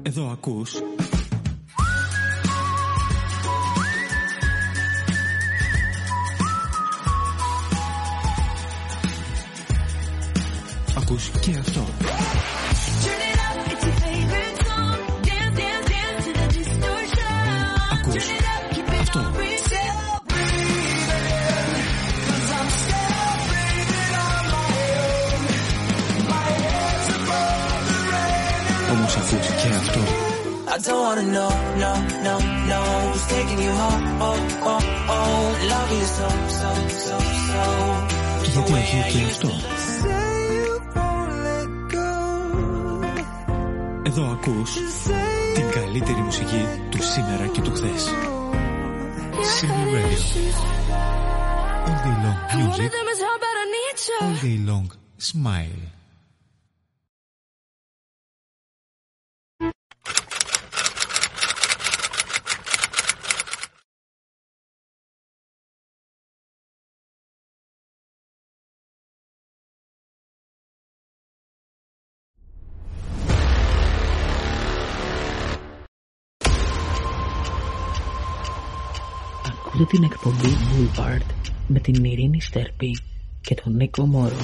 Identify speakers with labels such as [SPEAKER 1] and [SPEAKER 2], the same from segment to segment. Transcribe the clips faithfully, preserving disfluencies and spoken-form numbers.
[SPEAKER 1] Εδώ ακούς Ακούς και αυτό. Ακούς αυτό. Όμως ακούς και αυτό.
[SPEAKER 2] I don't wanna know, no, no, no who's taking you home, oh, oh, oh love you so, so, so, so.
[SPEAKER 1] Γιατί όχι και αυτό. Εδώ ακούς την καλύτερη μουσική του σήμερα και του χθες. Simple Radio. All day long music. All day long smile.
[SPEAKER 3] Ακούτε την εκπομπή Boulevard με την Ειρήνη Στέρπη και τον Νίκο Μόρο.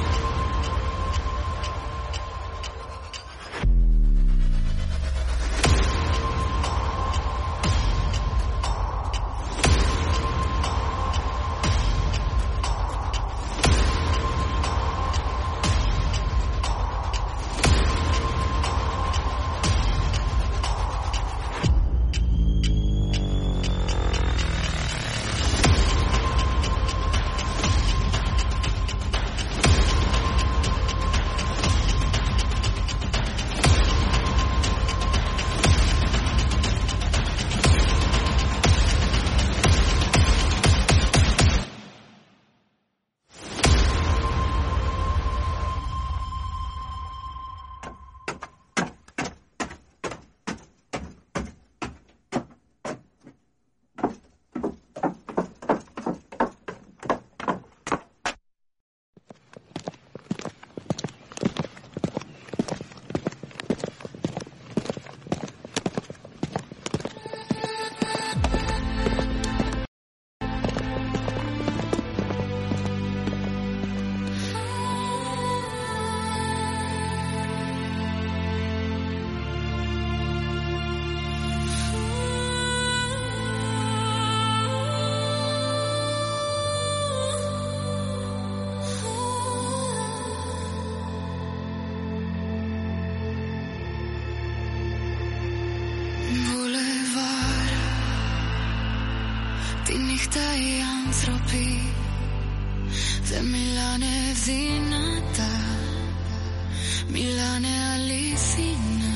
[SPEAKER 4] Τη νύχτα οι άνθρωποι δεν μιλάνε δυνατά, μιλάνε αληθινά.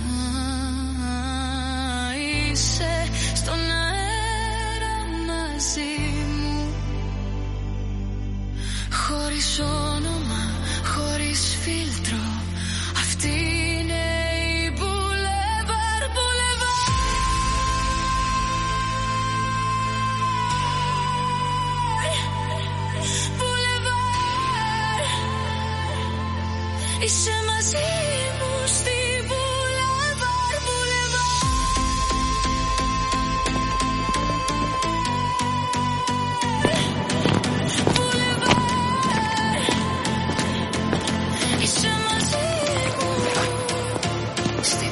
[SPEAKER 4] Είσαι στον αέρα μαζί μου, χωρίς όνομα, χωρίς φίλτρο. Αυτή είναι η Boulevard, Boulevard. Boulevard. Είσαι μαζί μου στη Boulevard, Boulevard. Boulevard. Είσαι μαζί μου στη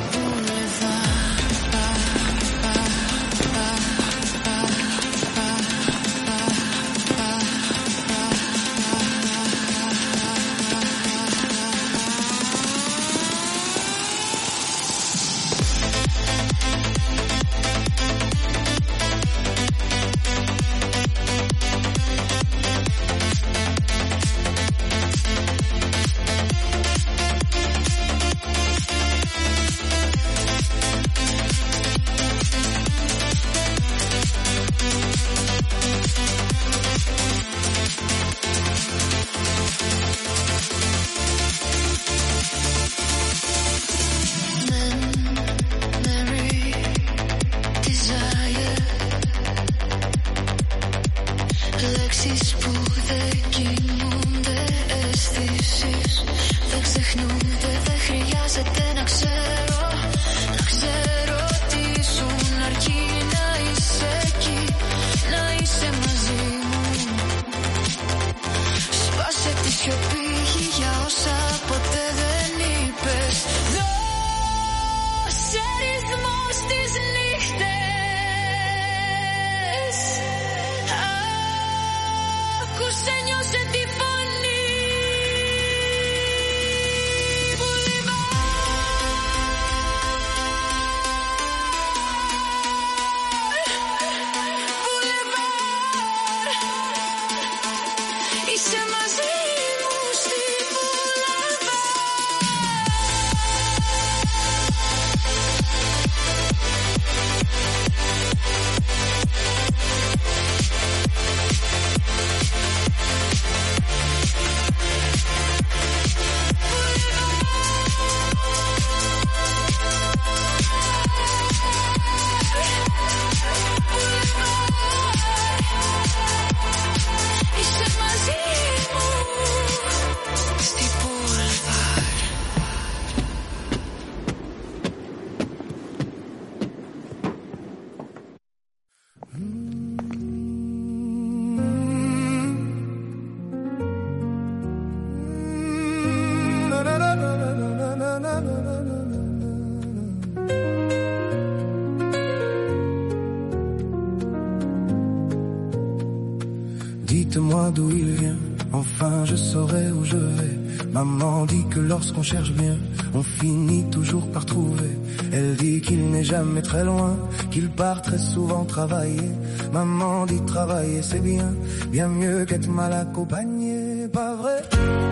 [SPEAKER 4] λέξεις που δεν κινούνται, αισθήσεις δεν ξεχνούνται. Δεν χρειάζεται να ξέρω, να ξέρω τι ήσουν αρκεί να είσαι εκεί, να είσαι μαζί μου. Σπάσε τη σιωπή για όσα ποτέ δεν είπες. Δώσε ρυθμό στις νύχτες, άκουσε, νιώσε τη φωνή. Είσαι μαζί μου στη
[SPEAKER 5] Dites-moi d'où il vient, enfin je saurai où je vais. Maman dit que lorsqu'on cherche bien, on finit toujours par trouver. Elle dit qu'il n'est jamais très loin, qu'il part très souvent travailler. Maman dit travailler c'est bien, bien mieux qu'être mal accompagné, pas vrai?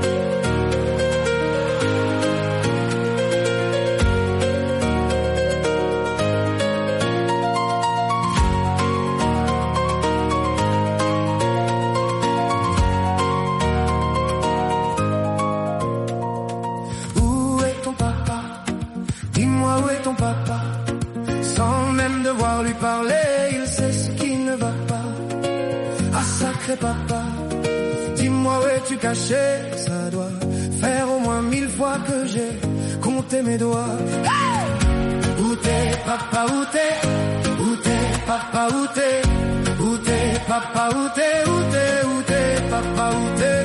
[SPEAKER 5] Papa, dis-moi où es-tu caché? Ça doit faire au moins mille fois que j'ai compté mes doigts. Hey! Où t'es, papa, où t'es? Où t'es, papa, où t'es? Où t'es, papa, où t'es? Où t'es, où t'es, papa, où t'es?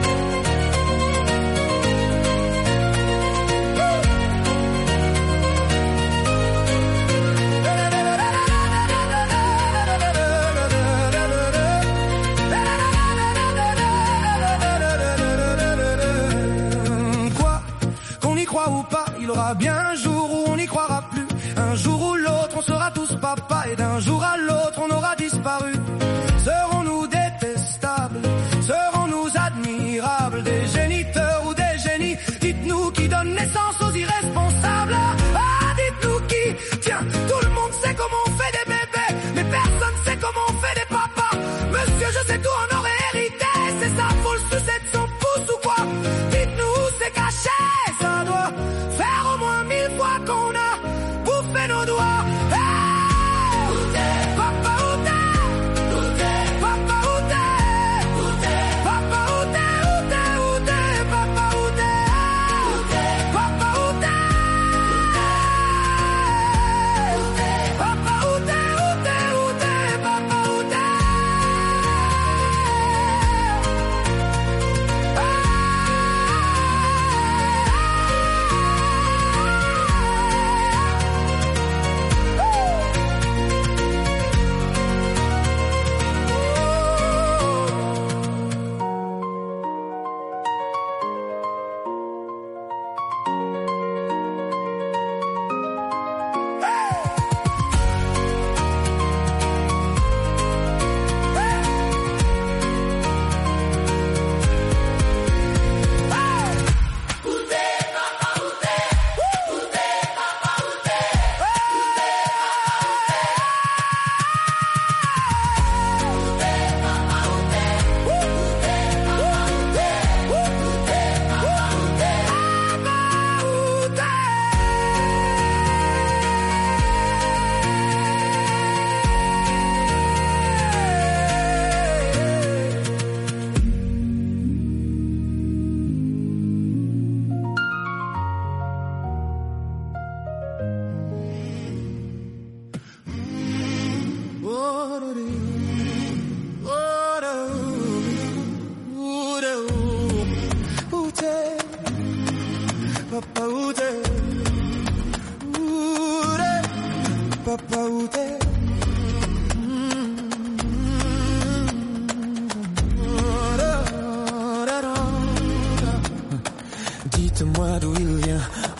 [SPEAKER 5] Ou pas, il aura bien un jour où on n'y croira plus. Un jour où l'autre, on sera tous papa. Et d'un jour à l'autre, on aura disparu. Serons-nous détestables? Serons-nous admirables? Des géniteurs ou des génies? Dites-nous qui donne naissance aux irresponsables. Ah, dites-nous qui? Tiens, tout le monde sait comment on fait des bébés, mais personne sait comment on fait des papas. Monsieur, je sais tout, on aurait hérité. C'est ça, faut le sucer de son pouce ou quoi? Dites-nous où c'est caché. Faire au moins mille fois qu'on a bouffé nos doigts. Hey! Où t'es, papa, où t'es? Où t'es, papa, où t'es? Où t'es, papa, où t'es? Où t'es, où t'es, papa, où t'es? Où t'es, papa, où t'es? Où t'es, papa, où t'es? Où t'es, où t'es, papa, où t'es?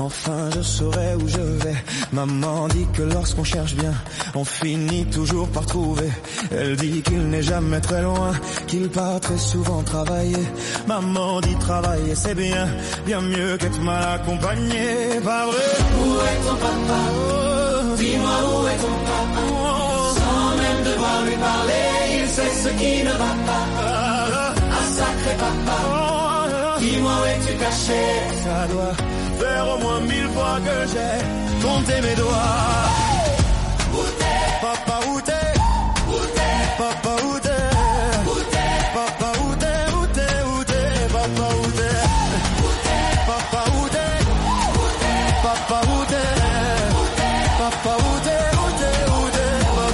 [SPEAKER 5] enfin je saurai où je vais. Maman dit que lorsqu'on cherche bien, on finit toujours par trouver. Elle dit qu'il n'est jamais très loin, qu'il part très souvent travailler. Maman dit travailler c'est bien, bien mieux qu'être mal accompagné. Pas vrai? Où est ton papa? Oh, dis-moi où est ton papa? Oh, sans même devoir lui parler, il sait ce qui ne va pas. Un sacré papa. Dis-moi où es-tu caché? Ça doit faire au moins mille fois que j'ai compté mes doigts. Où t'es? Papa, où t'es? Où t'es? Papa, où t'es? Où t'es? Papa, où t'es? Où t'es? Où t'es? Papa, où t'es? Où t'es? Papa, où t'es? Où t'es? Papa, où t'es? Où t'es? Papa, où t'es? Où t'es? Où t'es?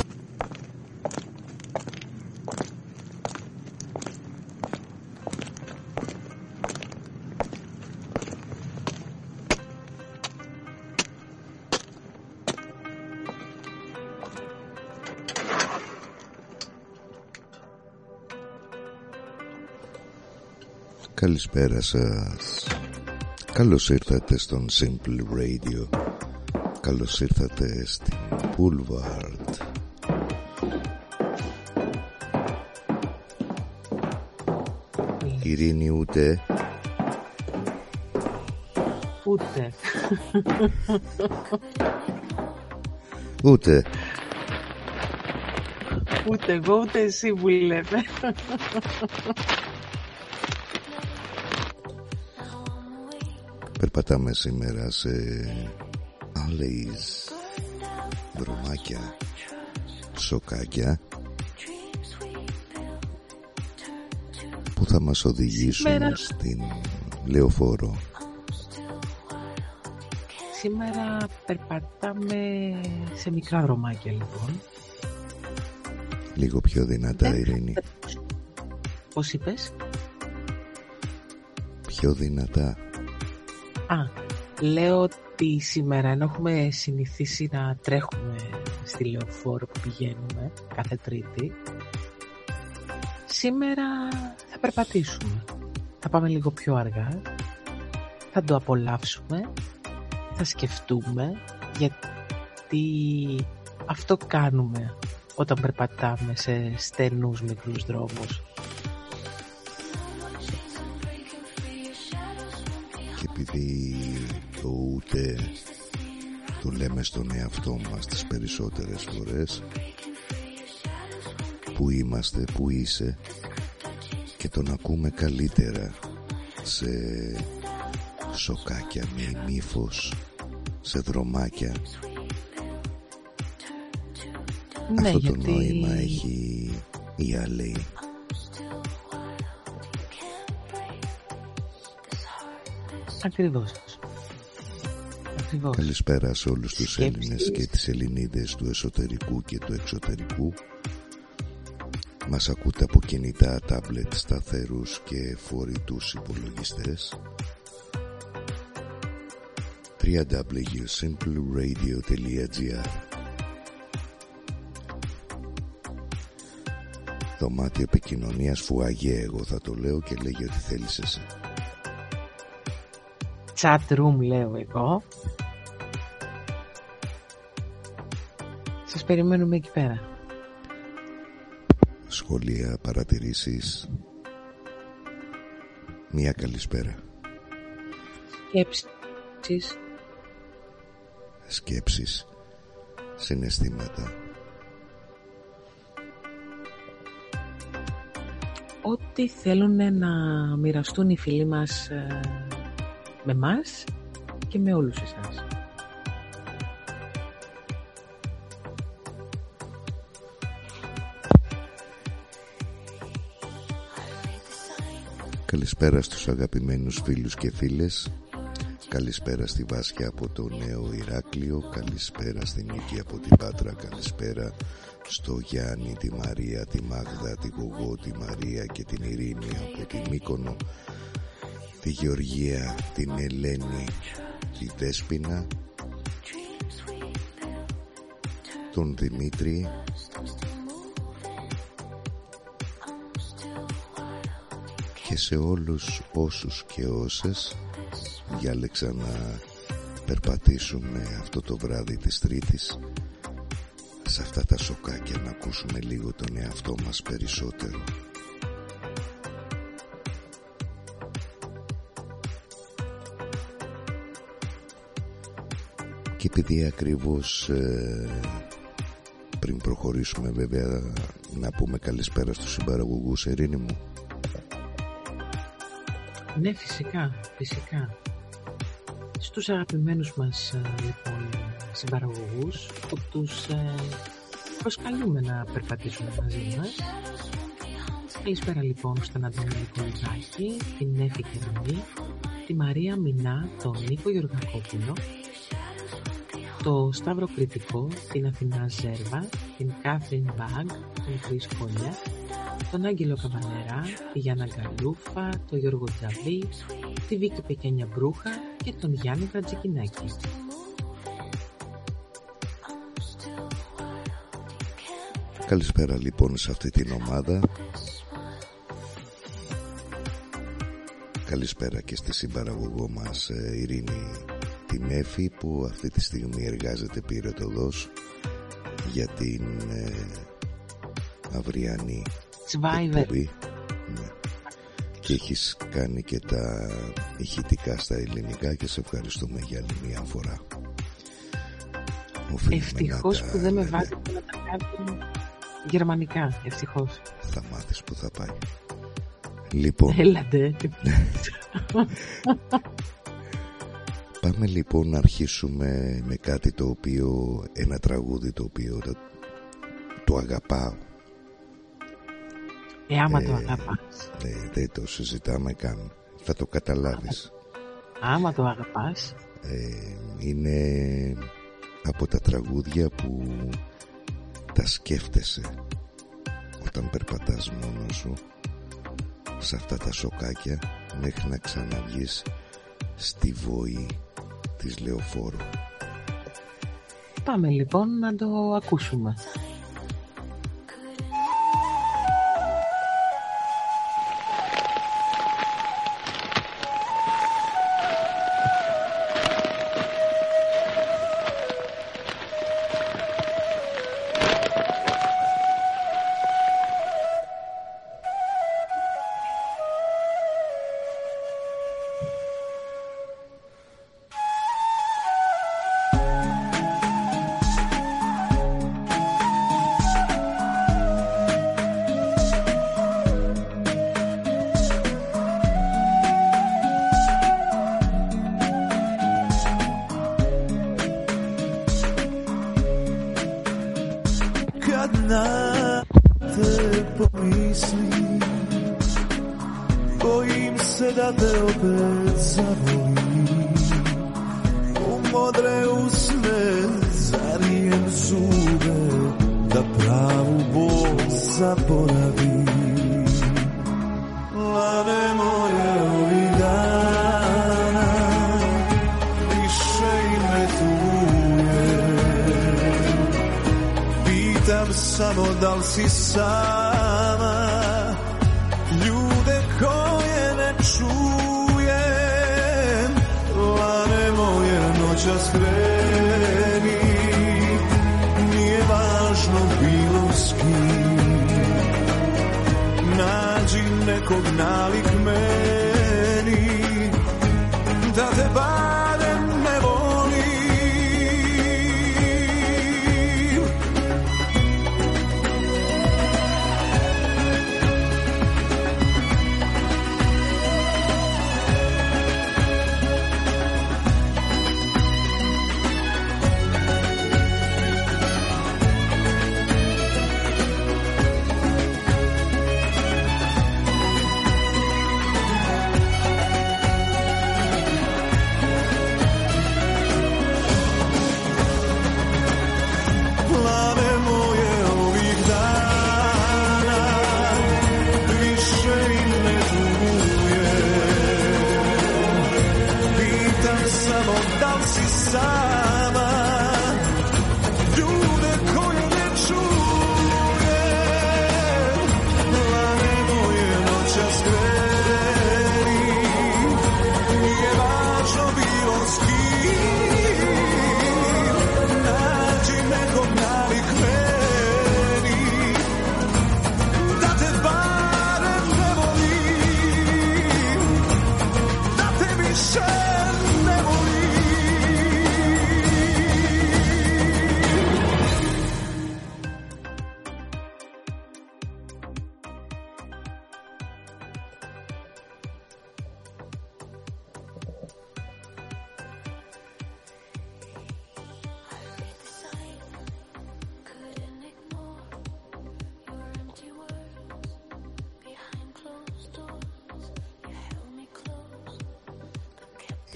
[SPEAKER 6] Καλησπέρα σας. Καλώς ήρθατε στον Simple Radio. Καλώς ήρθατε στην Boulevard. Ειρήνη ούτε.
[SPEAKER 3] Ούτε.
[SPEAKER 6] Ούτε.
[SPEAKER 3] Ούτε εγώ ούτε εσύ που λέμε.
[SPEAKER 6] Περπατάμε σήμερα σε alleys, δρομάκια, σοκάκια που θα μας οδηγήσουν σήμερα στην Λεωφόρο.
[SPEAKER 3] Σήμερα περπατάμε σε μικρά δρομάκια λοιπόν.
[SPEAKER 6] Λίγο πιο δυνατά, ε, Ειρήνη.
[SPEAKER 3] Πώς είπες?
[SPEAKER 6] Πιο δυνατά.
[SPEAKER 3] Α, λέω ότι σήμερα ενώ έχουμε συνηθίσει να τρέχουμε στη Λεωφόρο που πηγαίνουμε κάθε Τρίτη, σήμερα θα περπατήσουμε. Θα πάμε λίγο πιο αργά, θα το απολαύσουμε, θα σκεφτούμε, γιατί αυτό κάνουμε όταν περπατάμε σε στενούς μικρούς δρόμους.
[SPEAKER 6] Και επειδή το ούτε το λέμε στον εαυτό μας τις περισσότερες φορές, που είμαστε, που είσαι, και τον ακούμε καλύτερα σε σοκάκια με ημίφος, σε δρομάκια.
[SPEAKER 3] Ναι,
[SPEAKER 6] αυτό
[SPEAKER 3] γιατί...
[SPEAKER 6] το νόημα έχει η άλλη.
[SPEAKER 3] Ακριβώς. Ακριβώς.
[SPEAKER 6] Καλησπέρα σε όλους τους
[SPEAKER 3] Σκέψεις.
[SPEAKER 6] Έλληνες και τις Ελληνίδες του εσωτερικού και του εξωτερικού. Μας ακούτε από κινητά, τάμπλετ, σταθερούς και φορητούς υπολογιστές. double-u double-u double-u τελεία simple radio τελεία gr. Δωμάτιο επικοινωνίας φουαγέ, εγώ θα το λέω, και λέγει ότι θέλεις εσύ.
[SPEAKER 3] Chat room λέω εγώ. Σας περιμένουμε εκεί πέρα.
[SPEAKER 6] Σχόλια, παρατηρήσεις, μία καλησπέρα.
[SPEAKER 3] Σκέψεις.
[SPEAKER 6] Σκέψεις, συναισθήματα.
[SPEAKER 3] Ό,τι θέλουν να μοιραστούν οι φίλοι μας ε, με μας και με όλους εσάς.
[SPEAKER 6] Καλησπέρα στους αγαπημένους φίλους και φίλες. Καλησπέρα στη Βάσια από το Νέο Ηράκλειο. Καλησπέρα στην Νίκη από την Πάτρα. Καλησπέρα στο Γιάννη, τη Μαρία, τη Μάγδα, τη Γογό, τη Μαρία και την Ειρήνη από την Μύκονο, τη Γεωργία, την Ελένη, τη Δέσποινα, τον Δημήτρη, και σε όλους όσους και όσες διάλεξαν να περπατήσουμε αυτό το βράδυ της Τρίτης σε αυτά τα σοκάκια, να ακούσουμε λίγο τον εαυτό μας περισσότερο. Και επειδή ακριβώς ε, πριν προχωρήσουμε βέβαια να πούμε καλησπέρα στους συμπαραγωγούς, Ειρήνη μου.
[SPEAKER 3] Ναι, φυσικά, φυσικά. Στους αγαπημένους μας λοιπόν συμπαραγωγούς που τους ε, προσκαλούμε να περπατήσουν μαζί μας. Καλησπέρα λοιπόν στον Αντώνη Νικολάκη, την Έφη Κεραμή, τη Μαρία Μινά, τον Νίκο Γεωργακόπουλο, το Σταύρο Κρητικό, την Αθηνά Ζέρβα, την Κάθριν Μπάγκ, τον Χρής Κόλια, τον Άγγελο Καβανερά, τη Γιάννα Γκαλούφα, τον Γιώργο Τζαβί, τη Βίκη Πεκένια Μπρούχα και τον Γιάννη Βρατζικινάκη.
[SPEAKER 6] Καλησπέρα λοιπόν σε αυτή την ομάδα. Καλησπέρα και στη συμπαραγωγό μας Ειρήνη την Έφη, που αυτή τη στιγμή εργάζεται πυρετοδός για την ε, αυριανή εκπομπή. Ναι. Και έχεις κάνει και τα ηχητικά στα ελληνικά και σε ευχαριστούμε για άλλη μια φορά.
[SPEAKER 3] Ευτυχώς που δεν με βάζει να τα κάνω γερμανικά. Ευτυχώς.
[SPEAKER 6] Θα μάθεις που θα πάει. Λοιπόν,
[SPEAKER 3] έλατε.
[SPEAKER 6] Πάμε λοιπόν να αρχίσουμε με κάτι το οποίο, ένα τραγούδι το οποίο το, το αγαπάω.
[SPEAKER 3] Ε, άμα ε, το αγαπάς.
[SPEAKER 6] Ε, δεν το συζητάμε καν. Θα το καταλάβεις.
[SPEAKER 3] Άμα το αγαπάς.
[SPEAKER 6] Ε, είναι από τα τραγούδια που τα σκέφτεσαι όταν περπατάς μόνος σου σε αυτά τα σοκάκια μέχρι να ξαναβγείς στη βοή της Λεωφόρου.
[SPEAKER 3] Πάμε λοιπόν να το ακούσουμε.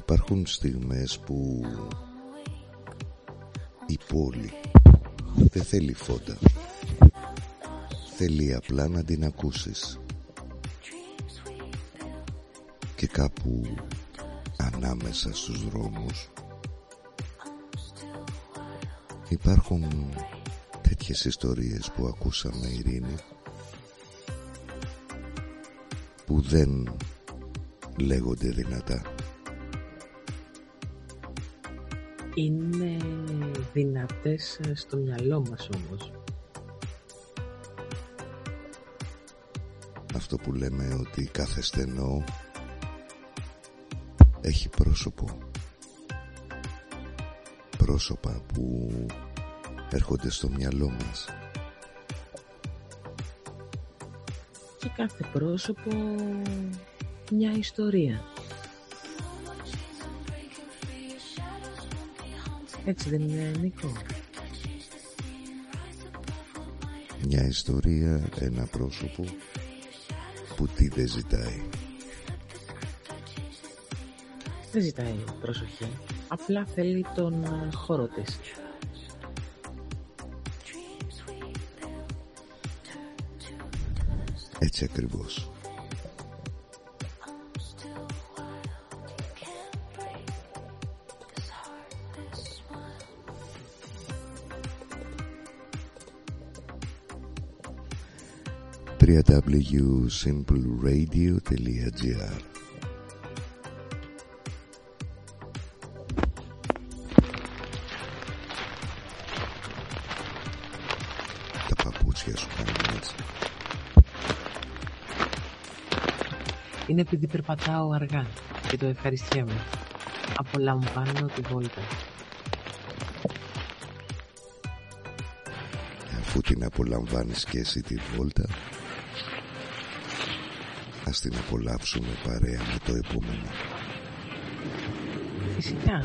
[SPEAKER 6] Υπάρχουν στιγμές που η πόλη δεν θέλει φώτα, θέλει απλά να την ακούσεις. Και κάπου ανάμεσα στους δρόμους υπάρχουν τέτοιες ιστορίες που ακούσαμε, Ειρήνη, που δεν λέγονται δυνατά.
[SPEAKER 3] Είναι δυνατές στο μυαλό μας όμως.
[SPEAKER 6] Αυτό που λέμε ότι κάθε στενό έχει πρόσωπο. Πρόσωπα που έρχονται στο μυαλό μας.
[SPEAKER 3] Και κάθε πρόσωπο μια ιστορία. Έτσι δεν είναι, Νίκο?
[SPEAKER 6] Μια ιστορία, ένα πρόσωπο που τι δεν ζητάει.
[SPEAKER 3] Δεν ζητάει προσοχή, απλά θέλει τον χώρο της.
[SPEAKER 6] Έτσι ακριβώς. double-u double-u double-u τελεία simple radio τελεία gr. Τα παπούτσια σου κάνουν έτσι.
[SPEAKER 3] Είναι επειδή περπατάω αργά και το ευχαριστιέμαι. Απολαμβάνω τη βόλτα.
[SPEAKER 6] Αφού την απολαμβάνεις και εσύ τη βόλτα, ας την απολαύσουμε παρέα με το επόμενο.
[SPEAKER 3] Φυσικά.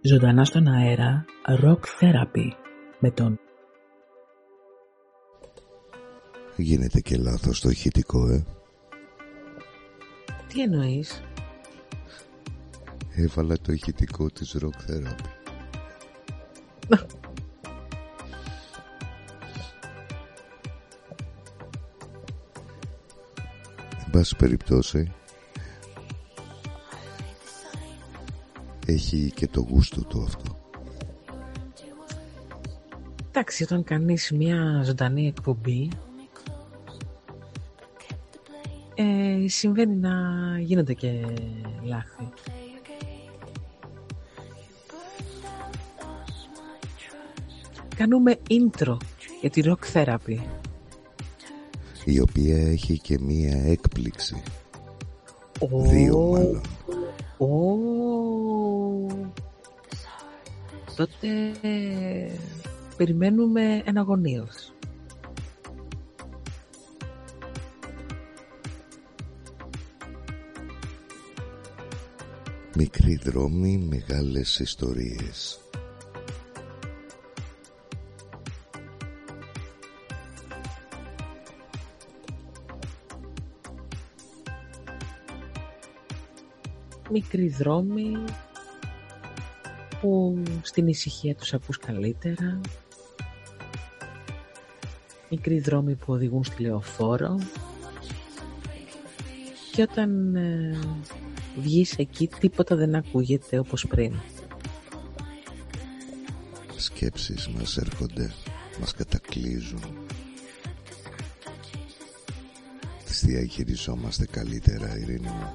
[SPEAKER 3] Ζωντανά στον αέρα, Rock Therapy με τον...
[SPEAKER 6] Γίνεται και λάθος το ηχητικό, ε.
[SPEAKER 3] Τι εννοείς?
[SPEAKER 6] Έβαλα το ηχητικό της Rock Therapy. Εν πάση περιπτώσει, έχει και το γούστο του αυτό.
[SPEAKER 3] Εντάξει, όταν κάνεις μια ζωντανή εκπομπή, ε, συμβαίνει να γίνονται και λάθη. Κάνουμε intro για τη Rock Therapy,
[SPEAKER 6] η οποία έχει και μία έκπληξη.
[SPEAKER 3] oh.
[SPEAKER 6] Δύο μάλλον.
[SPEAKER 3] Oh. Τότε περιμένουμε εναγωνίως.
[SPEAKER 6] Μικροί δρόμοι, μεγάλες ιστορίες.
[SPEAKER 3] Μικροί δρόμοι που στην ησυχία τους ακούς καλύτερα. Μικροί δρόμοι που οδηγούν στη λεωφόρο. Και όταν ε, βγεις εκεί τίποτα δεν ακούγεται όπως πριν.
[SPEAKER 6] Σκέψεις μας έρχονται, μας κατακλείζουν. Τις διαχειριζόμαστε καλύτερα, Ειρήνη μου.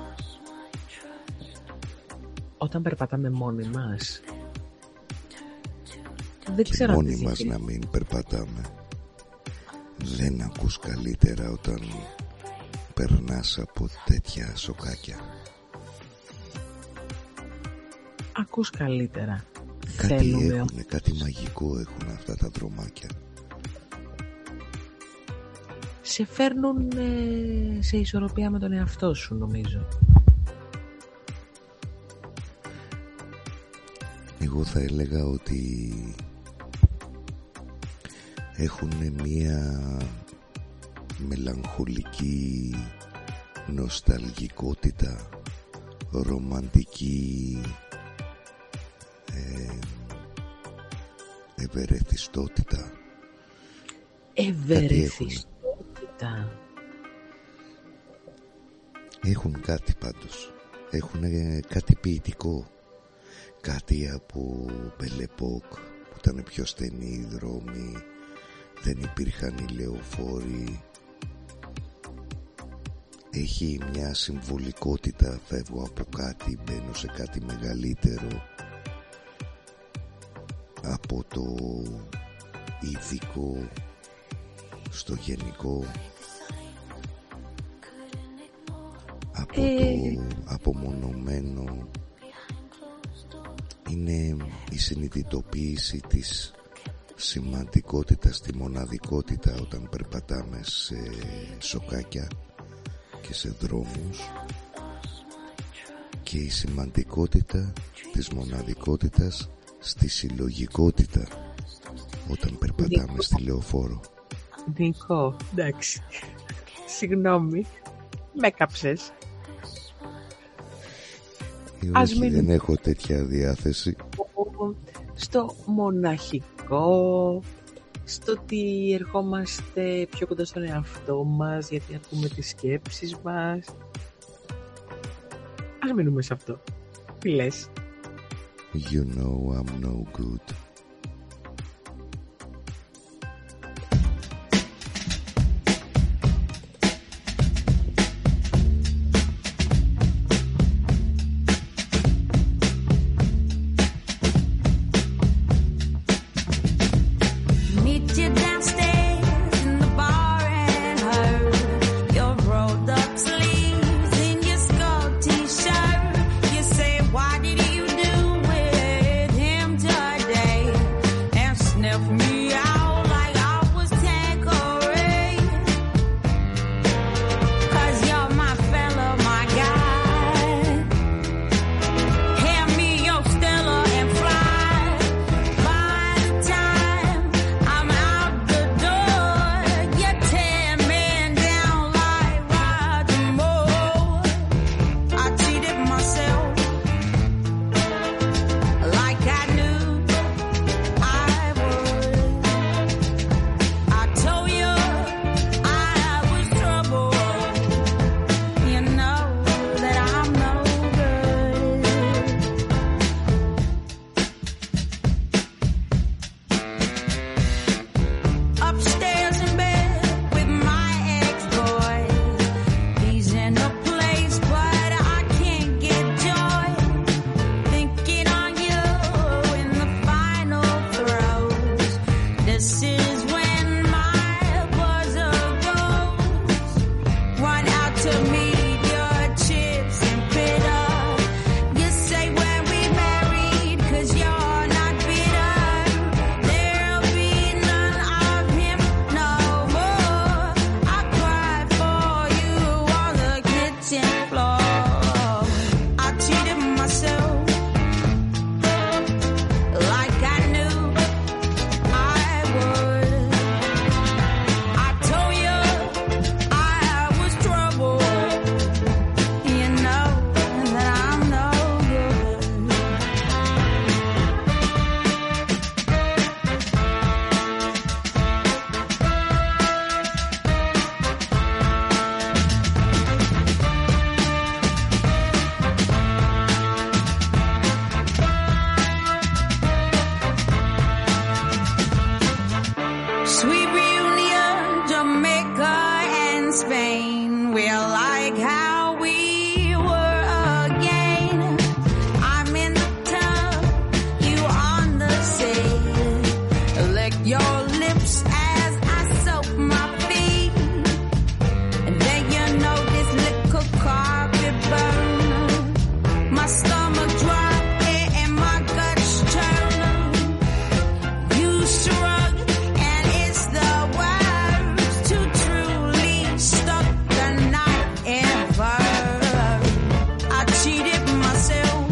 [SPEAKER 3] Όταν περπατάμε μόνοι μας, δεν
[SPEAKER 6] και
[SPEAKER 3] ξέρω
[SPEAKER 6] μόνοι
[SPEAKER 3] αν
[SPEAKER 6] μας
[SPEAKER 3] είναι...
[SPEAKER 6] να μην περπατάμε. Δεν ακούς καλύτερα όταν περνάς από τέτοια σοκάκια.
[SPEAKER 3] Ακούς καλύτερα.
[SPEAKER 6] Κάτι
[SPEAKER 3] Θέλουμε...
[SPEAKER 6] έχουν, κάτι μαγικό έχουν αυτά τα δρομάκια.
[SPEAKER 3] Σε φέρνουν ε, σε ισορροπία με τον εαυτό σου, νομίζω.
[SPEAKER 6] Εγώ θα έλεγα ότι έχουν μια μελαγχολική νοσταλγικότητα, ρομαντική ε, ευερεθιστότητα.
[SPEAKER 3] Ευερεθιστότητα.
[SPEAKER 6] Έχουν. έχουν κάτι πάντως. Έχουν κάτι ποιητικό. Κάτι από Μπελεπόκ που ήταν πιο στενοί οι δρόμοι, δεν υπήρχαν οι λεωφόροι. Έχει μια συμβολικότητα, φεύγω από κάτι, μπαίνω σε κάτι μεγαλύτερο, από το ειδικό στο γενικό, από
[SPEAKER 3] ε...
[SPEAKER 6] το απομονωμένο. Είναι η συνειδητοποίηση της σημαντικότητας, τη μοναδικότητα όταν περπατάμε σε σοκάκια και σε δρόμους, και η σημαντικότητα της μοναδικότητας στη συλλογικότητα όταν περπατάμε Νίκο. Στη λεωφόρο.
[SPEAKER 3] Νίκο, εντάξει, συγγνώμη, με κάψες.
[SPEAKER 6] Όχι, μην... δεν έχω τέτοια διάθεση.
[SPEAKER 3] Στο μοναχικό, στο ότι ερχόμαστε πιο κοντά στον εαυτό μας, γιατί ακούμε τις σκέψεις μας. Ας μείνουμε σε αυτό. Τι λες?
[SPEAKER 6] You know I'm no good.
[SPEAKER 7] Why did you do with him today? This is when my buzzer goes. Run out to meet your chips and bitter. You say when we married, cause you're not bitter. There'll be none of him no more. I cry for you on the kitchen floor. I cheated myself like I knew I would. I told you I was trouble. You know that I'm no good. Sweet reunion, Jamaica and Spain. We're like how we were again. I'm in the tub, you on the sea. Lick your lips as I soak my feet. And then you know this little carpet burn. My stomach drop and my guts turn. You shrug and it's the worst to truly stuck the night ever. I cheated myself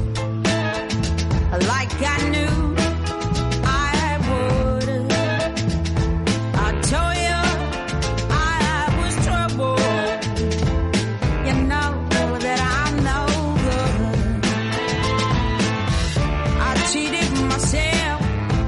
[SPEAKER 7] like I knew I would. I told you I was trouble. You know that I'm no good. I cheated myself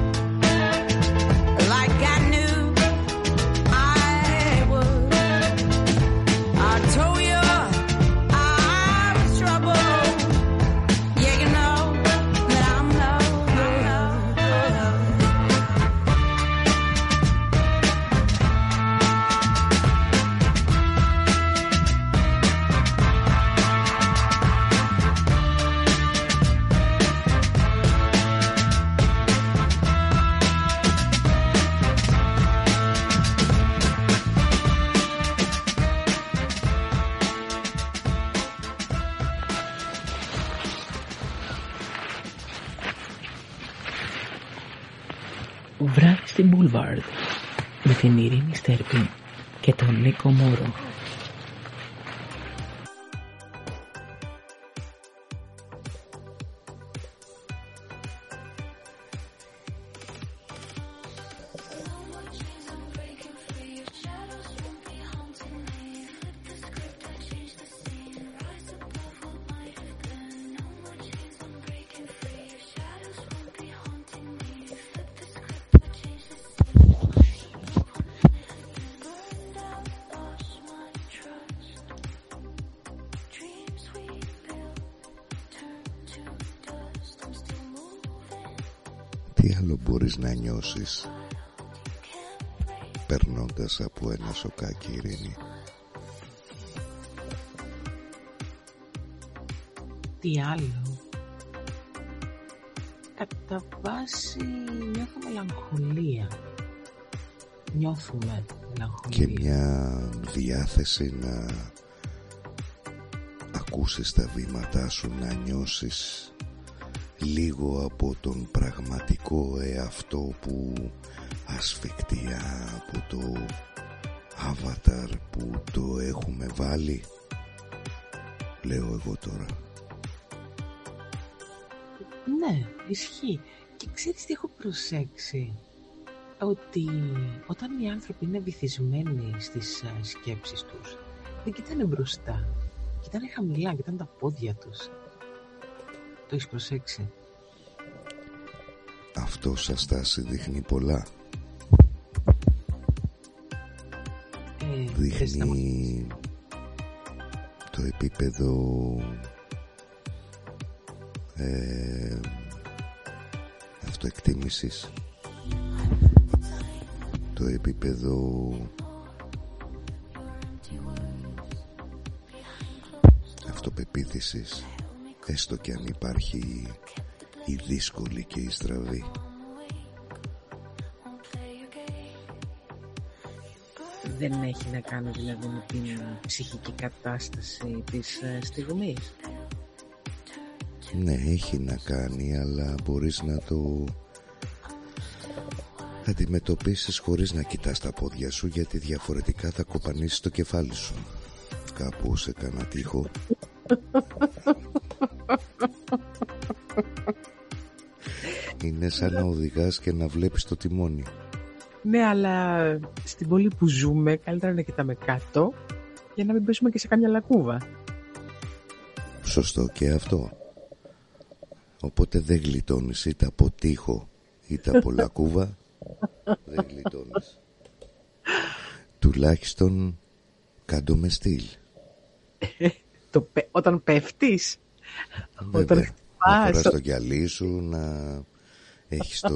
[SPEAKER 7] like I knew I would. I told you I was trouble. Yeah, you know that I'm no good.
[SPEAKER 3] Βράδυ στην Boulevard με την Ειρήνη Στέρπη και τον Νίκο Μόρο.
[SPEAKER 6] Τι άλλο μπορείς να νιώσεις περνώντας από ένα σοκάκι, Ειρήνη?
[SPEAKER 3] Τι άλλο? Κατά βάση νιώθω μελαγχολία. Νιώθουμε μελαγχολία.
[SPEAKER 6] Και μια διάθεση να ακούσεις τα βήματά σου, να νιώσεις λίγο από τον πραγματικό εαυτό που ασφικτιά από το avatar που το έχουμε βάλει, λέω εγώ τώρα.
[SPEAKER 3] Ναι, ισχύει. Και ξέρεις τι έχω προσέξει? Ότι όταν οι άνθρωποι είναι βυθισμένοι στις uh, σκέψεις τους, δεν κοιτάνε μπροστά, κοιτάνε χαμηλά, κοιτάνε τα πόδια τους. Το έχεις προσέξει?
[SPEAKER 6] Αυτό σας τάση δείχνει πολλά.
[SPEAKER 3] Ε,
[SPEAKER 6] Δείχνει το επίπεδο ε, αυτοεκτίμησης, το επίπεδο αυτοπεποίθησης, έστω και αν υπάρχει η δύσκολη και η στραβή.
[SPEAKER 3] Δεν έχει να κάνει δηλαδή με την ψυχική κατάσταση της ε, στιγμής.
[SPEAKER 6] Ναι, έχει να κάνει, αλλά μπορείς να το αντιμετωπίσεις χωρίς να κοιτάς τα πόδια σου, γιατί διαφορετικά θα κοπανίσεις το κεφάλι σου. Κάπου σε κανένα τοίχο. Είναι σαν να οδηγάς και να βλέπεις το τιμόνι.
[SPEAKER 3] Ναι, αλλά στην πόλη που ζούμε καλύτερα να κοιτάμε κάτω για να μην πέσουμε και σε καμιά λακκούβα.
[SPEAKER 6] Σωστό και αυτό. Οπότε δεν γλιτώνεις είτε από τοίχο είτε από λακκούβα. Δεν γλιτώνεις. Τουλάχιστον κάντο με στυλ.
[SPEAKER 3] Το, όταν πέφτεις,
[SPEAKER 6] Βέβαια,
[SPEAKER 3] όταν
[SPEAKER 6] να
[SPEAKER 3] χτυπάς,
[SPEAKER 6] φοράς το γυαλί σου, να έχεις το...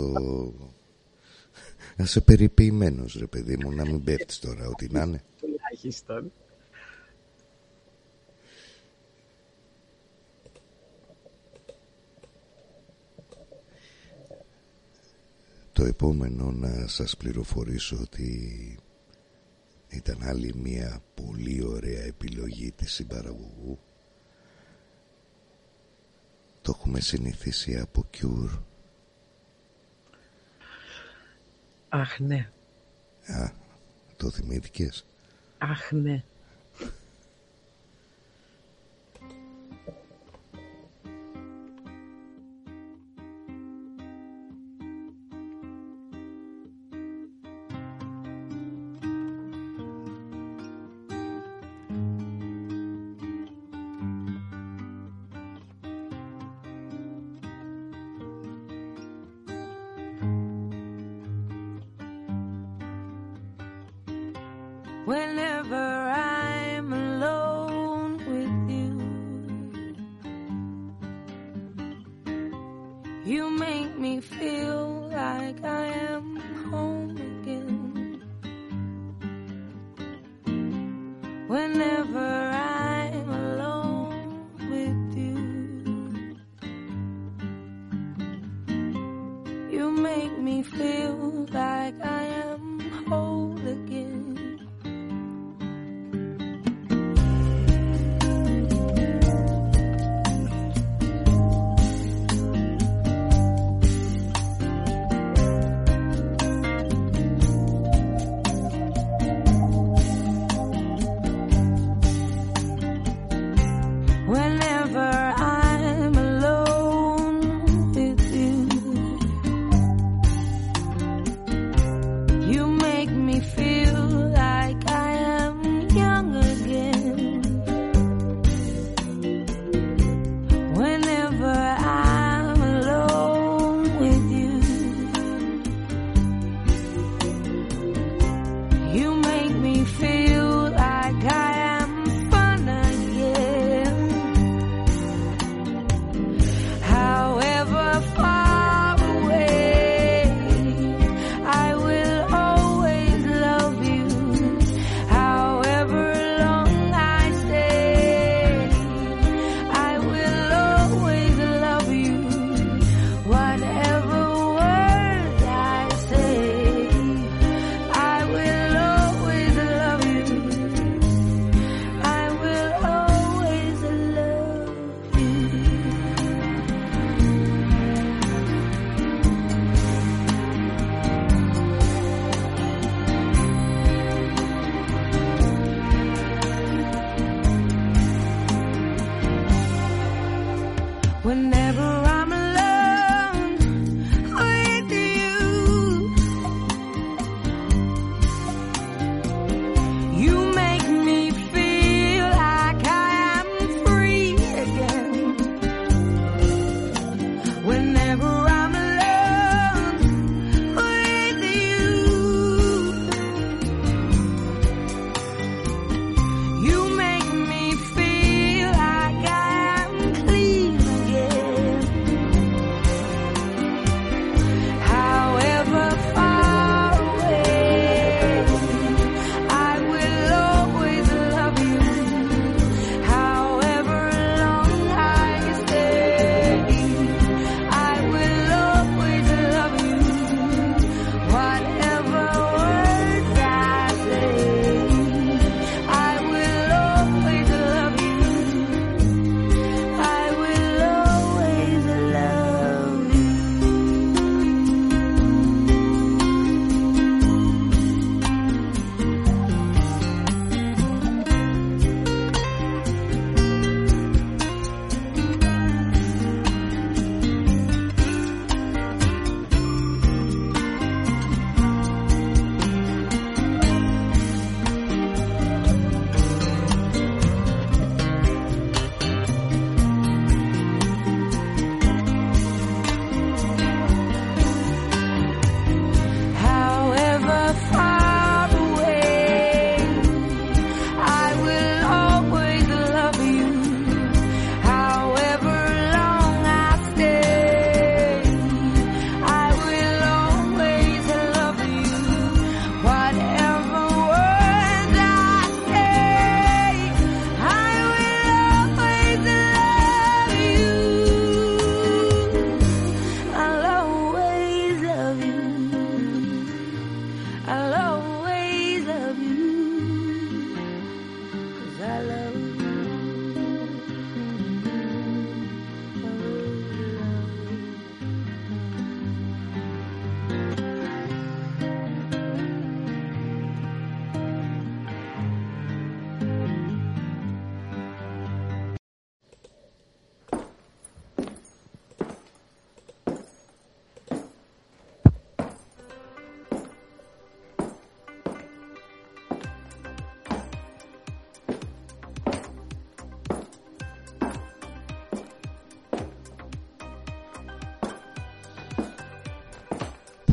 [SPEAKER 6] να είσαι περιποιημένος, ρε παιδί μου, να μην πέφτεις τώρα, ό,τι να είναι.
[SPEAKER 3] τουλάχιστον.
[SPEAKER 6] Το επόμενο να σας πληροφορήσω ότι ήταν άλλη μια πολύ ωραία επιλογή της συμπαραγωγού. Το έχουμε συνηθίσει από Cure.
[SPEAKER 3] Αχ, ναι.
[SPEAKER 6] Α, το θυμήθηκες?
[SPEAKER 3] Αχ, ναι.
[SPEAKER 7] Whenever I'm alone with you, you make me feel like I am home again. Whenever I'm alone with you, you make me feel like I am whole again. Whenever I'm alone with you, you make me feel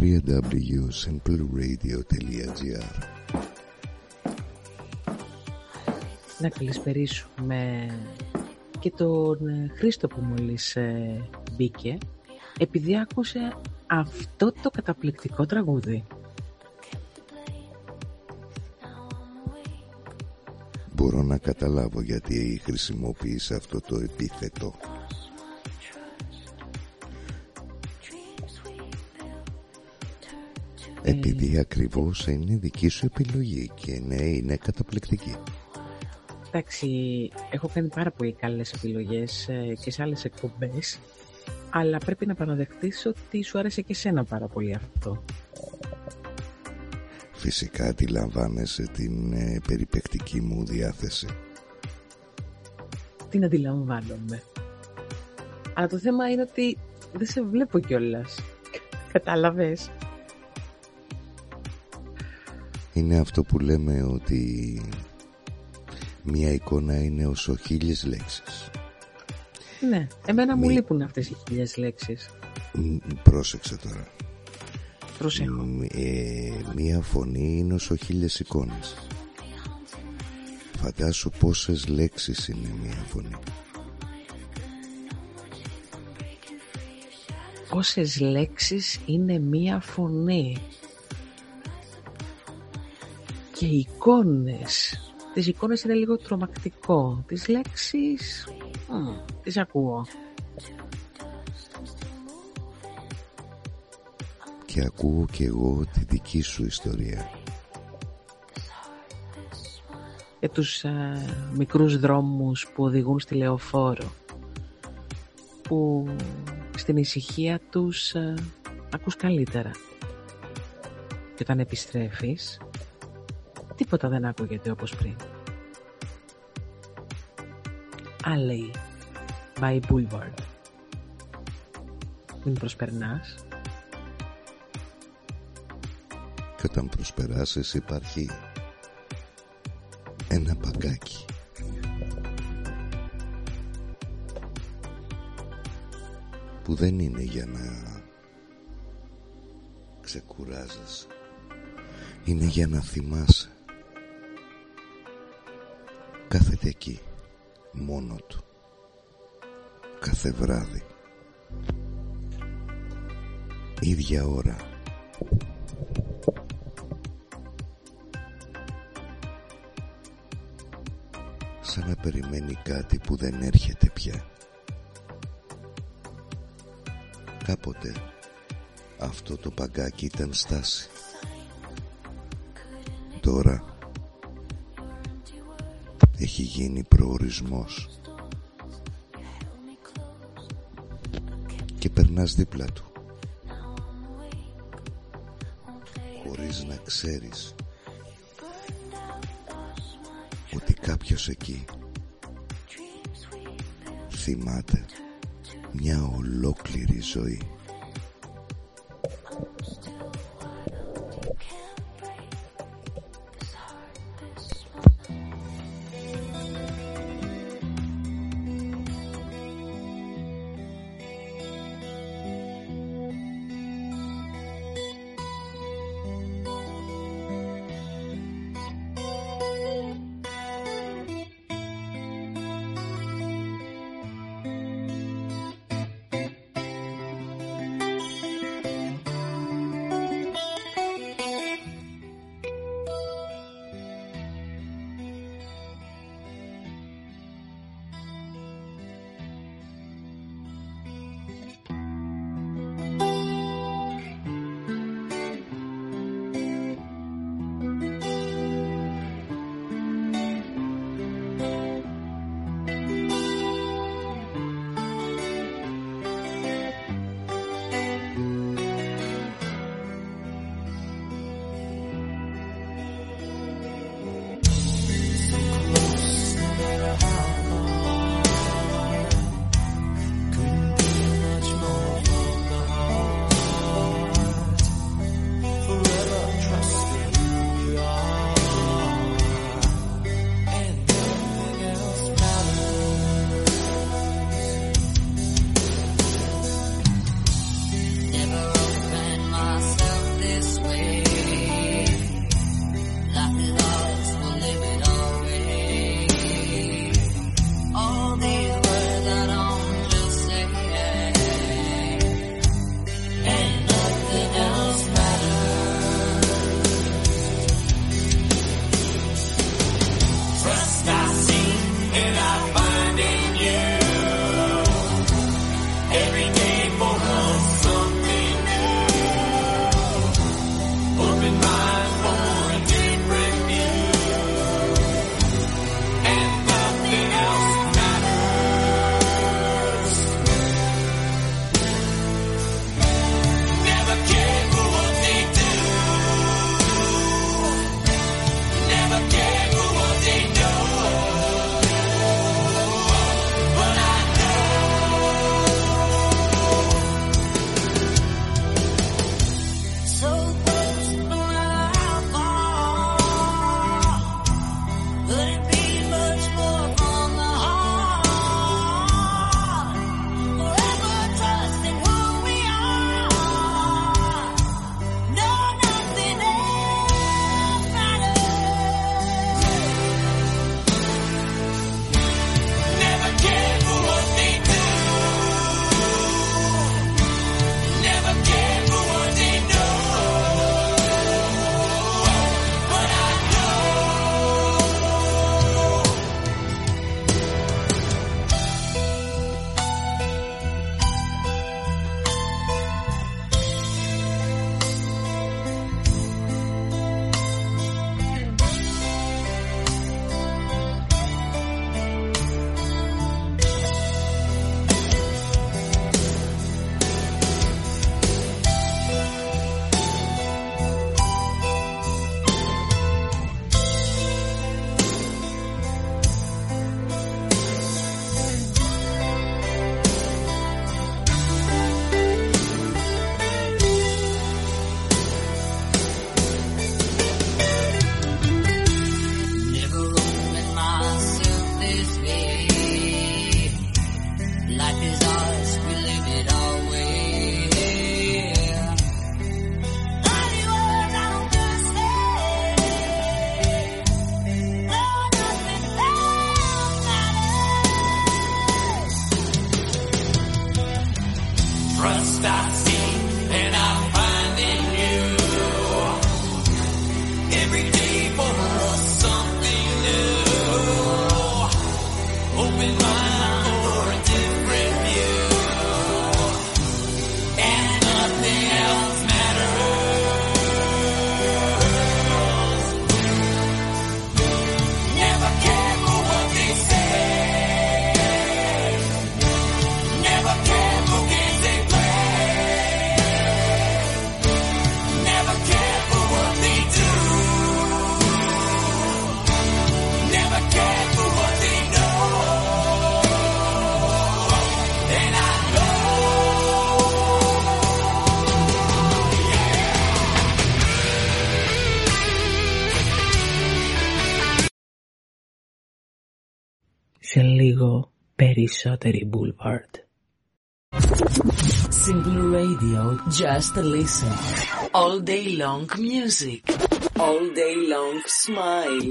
[SPEAKER 6] double-u double-u double-u τελεία simple radio τελεία gr.
[SPEAKER 3] Να καλησπερίσουμε και τον Χρήστο που μόλις ε, μπήκε, επειδή άκουσε αυτό το καταπληκτικό τραγούδι.
[SPEAKER 6] Μπορώ να καταλάβω γιατί χρησιμοποίησε αυτό το επίθετο. Επειδή ακριβώς είναι δική σου επιλογή και ναι, είναι καταπληκτική.
[SPEAKER 3] Εντάξει, έχω κάνει πάρα πολύ καλές επιλογές ε, και σε άλλες εκπομπές, αλλά πρέπει να παραδεχτείς ότι σου άρεσε και σένα πάρα πολύ αυτό.
[SPEAKER 6] Φυσικά αντιλαμβάνεσαι την ε, περιπεκτική μου διάθεση.
[SPEAKER 3] Την αντιλαμβάνομαι. Αλλά το θέμα είναι ότι δεν σε βλέπω κιόλας. Κατάλαβες?
[SPEAKER 6] Είναι αυτό που λέμε ότι μία εικόνα είναι όσο χίλιες λέξεις.
[SPEAKER 3] Ναι, εμένα
[SPEAKER 6] Μη...
[SPEAKER 3] μου λείπουν αυτές οι χίλιες λέξεις.
[SPEAKER 6] Μ, πρόσεξε τώρα.
[SPEAKER 3] Προσέχω.
[SPEAKER 6] Μ, ε, μία φωνή είναι όσο χίλιες εικόνες. Φαντάσου πόσες λέξεις είναι μία φωνή.
[SPEAKER 3] Πόσες λέξεις είναι μία φωνή. Και οι εικόνες. Τις εικόνες είναι λίγο τρομακτικό. Τις λέξεις μ, τις ακούω.
[SPEAKER 6] Και ακούω κι εγώ τη δική σου ιστορία.
[SPEAKER 3] Για τους α, μικρούς δρόμους που οδηγούν στη Λεωφόρο, που στην ησυχία τους α, ακούς καλύτερα. Και όταν επιστρέφεις, τίποτα δεν άκουγεται όπως πριν. Alley by Boulevard. Μην προσπερνάς.
[SPEAKER 6] Και όταν προσπεράσεις υπάρχει ένα παγκάκι. Που δεν είναι για να ξεκουράζεσαι. Είναι για να θυμάσαι. Κάθεται εκεί μόνο του κάθε βράδυ, ίδια ώρα, σαν να περιμένει κάτι που δεν έρχεται πια. Κάποτε αυτό το παγκάκι ήταν στάση. Τώρα έχει γίνει προορισμός και περνάς δίπλα του χωρίς να ξέρεις ότι κάποιος εκεί θυμάται μια ολόκληρη ζωή.
[SPEAKER 3] σε λίγο περισσότερη Boulevard.
[SPEAKER 8] Simple Radio, just listen. All day long music. All day long smile.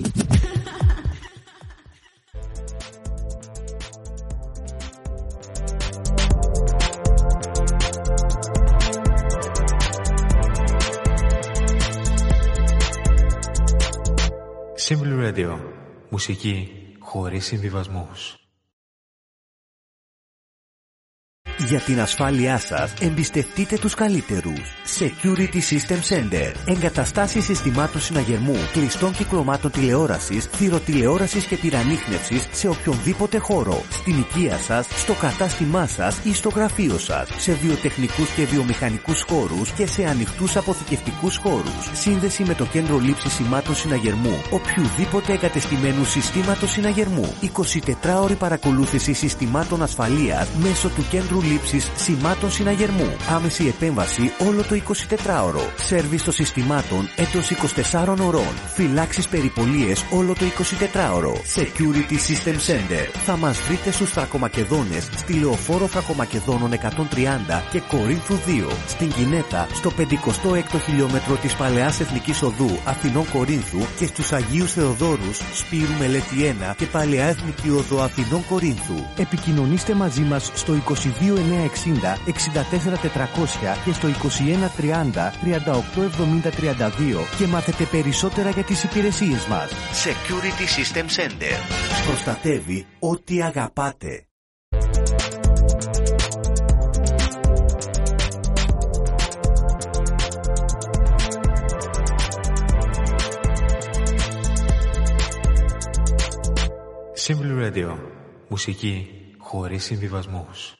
[SPEAKER 1] Simple Radio. Μουσική χωρίς συμβιβασμούς.
[SPEAKER 9] Για την ασφάλειά σας, εμπιστευτείτε τους καλύτερους. Security System Center. Εγκαταστάσεις συστημάτων συναγερμού, κλειστών κυκλωμάτων τηλεόρασης, θυροτηλεόρασης και τυραννίχνευσης σε οποιονδήποτε χώρο. Στην οικία σας, στο κατάστημά σας ή στο γραφείο σας. Σε βιοτεχνικούς και βιομηχανικούς χώρους και σε ανοιχτούς αποθηκευτικούς χώρους. Σύνδεση με το κέντρο λήψης σημάτων συναγερμού οποιοδήποτε εγκατεστημένου συστήματος συναγερμού. εικοσιτετράωρη παρακολούθηση συστημάτων ασφαλείας μέσω του κέντρου λήψης σημάτων συναγερμού. Άμεση επέμβαση όλο το εικοσιτετράωρο. Σέρβις των συστημάτων εντός είκοσι τεσσάρων ωρών. Φυλάξεις περιπολίες όλο το εικοσιτετράωρο. Security System Center. Θα μας βρείτε στους Θρακομακεδόνες, στη Λεωφόρο Θρακομακεδόνων εκατόν τριάντα και Κορίνθου δύο. Στην Κινέτα, στο πενηκοστό έκτο χιλιόμετρο της Παλαιάς Εθνικής Οδού Αθηνών Κορίνθου και στους Αγίους Θεοδόρους, Σπύρου Μελέτη ένα και Παλαιά Εθνική Οδό Αθηνών Κορίνθου. Επικοινωνήστε μαζί μας στο είκοσι δύο εννιακόσια εξήντα εξήντα τέσσερα τετρακόσια και στο είκοσι ένα τριάντα τριάντα οκτώ εβδομήντα τριάντα δύο και μάθετε περισσότερα για τις υπηρεσίες μας. Security System Center. Προστατεύει ό,τι αγαπάτε.
[SPEAKER 1] Simple Radio. Μουσική χωρίς συμβιβασμούς.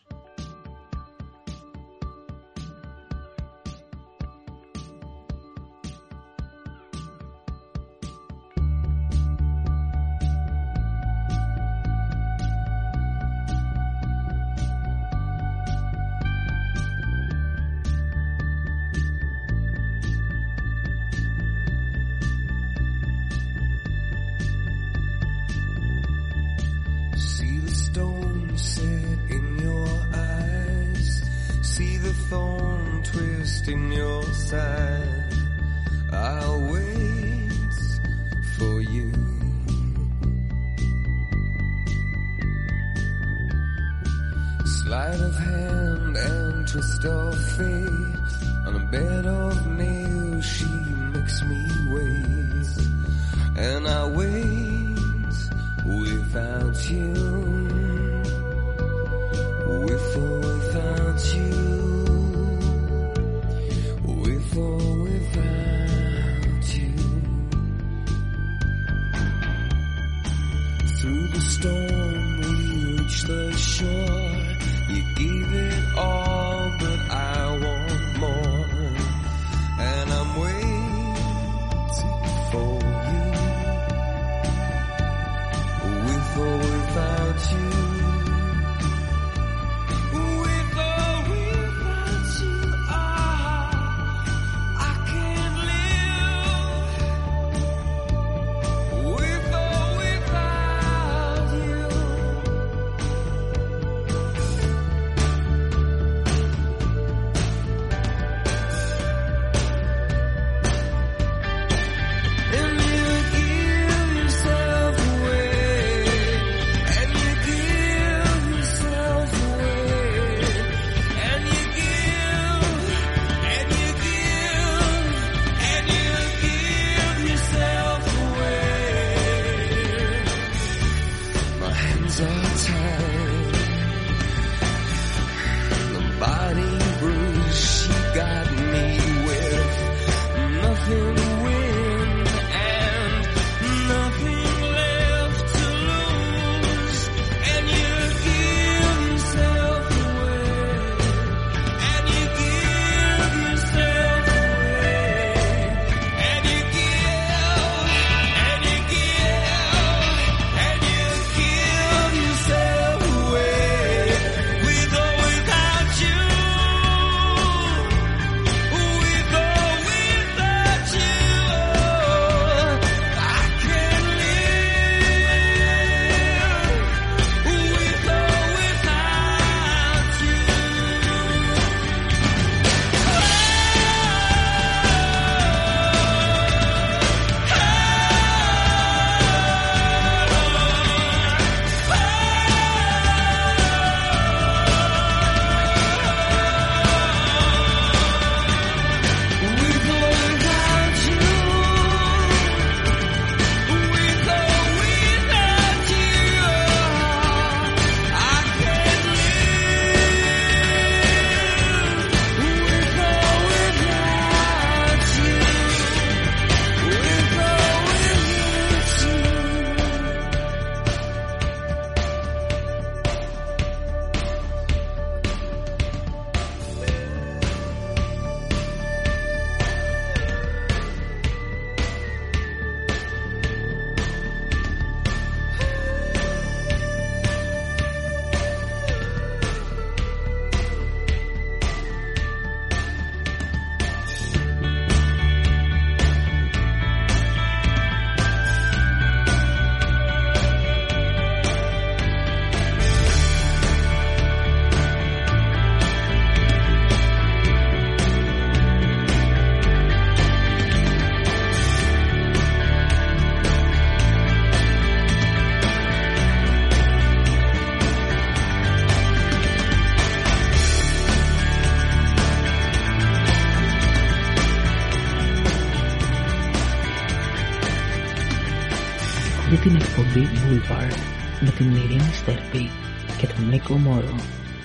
[SPEAKER 3] Ακούτε την εκπομπή Boulevard με την Ειρήνη Στερπή και τον Νίκο Μόρο.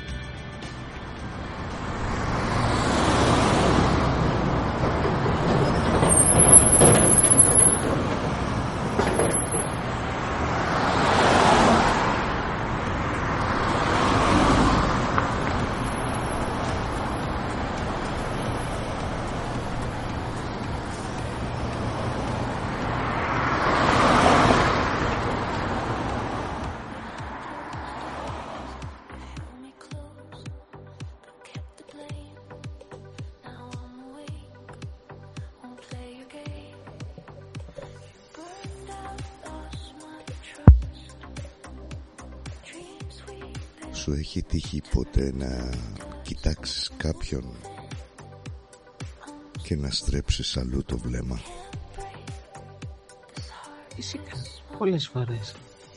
[SPEAKER 6] Σου έχει τύχει ποτέ να κοιτάξεις κάποιον και να στρέψεις αλλού το βλέμμα?
[SPEAKER 3] Φυσικά, πολλές φορές.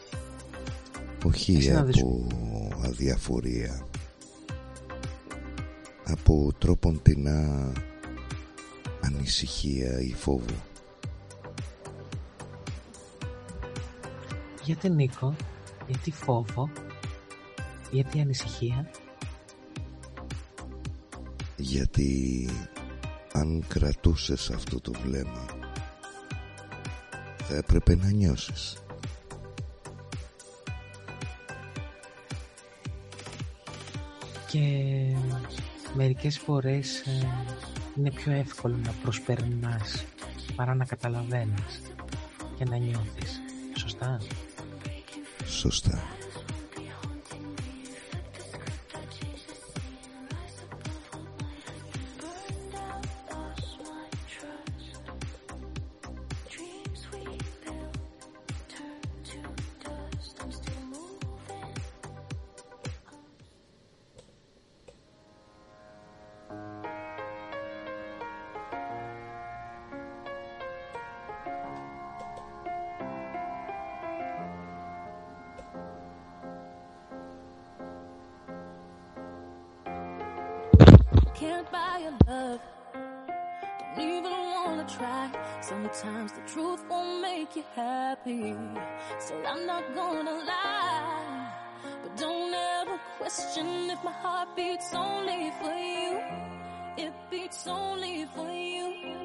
[SPEAKER 6] Όχι από αδιαφορία, από τρόποντινά ανησυχία ή φόβο.
[SPEAKER 3] Γιατί Νίκο, γιατί φόβο, γιατί ανησυχία?
[SPEAKER 6] Γιατί αν κρατούσες αυτό το βλέμμα θα έπρεπε να νιώσεις.
[SPEAKER 3] Και μερικές φορές ε, είναι πιο εύκολο να προσπερνάς παρά να καταλαβαίνεις και να νιώθεις. Σωστά?
[SPEAKER 6] Σωστά.
[SPEAKER 10] Can't buy your love, don't even wanna try. Sometimes the truth won't make you happy, so I'm not gonna lie. But don't ever question if my heart beats only for you. It beats only for you.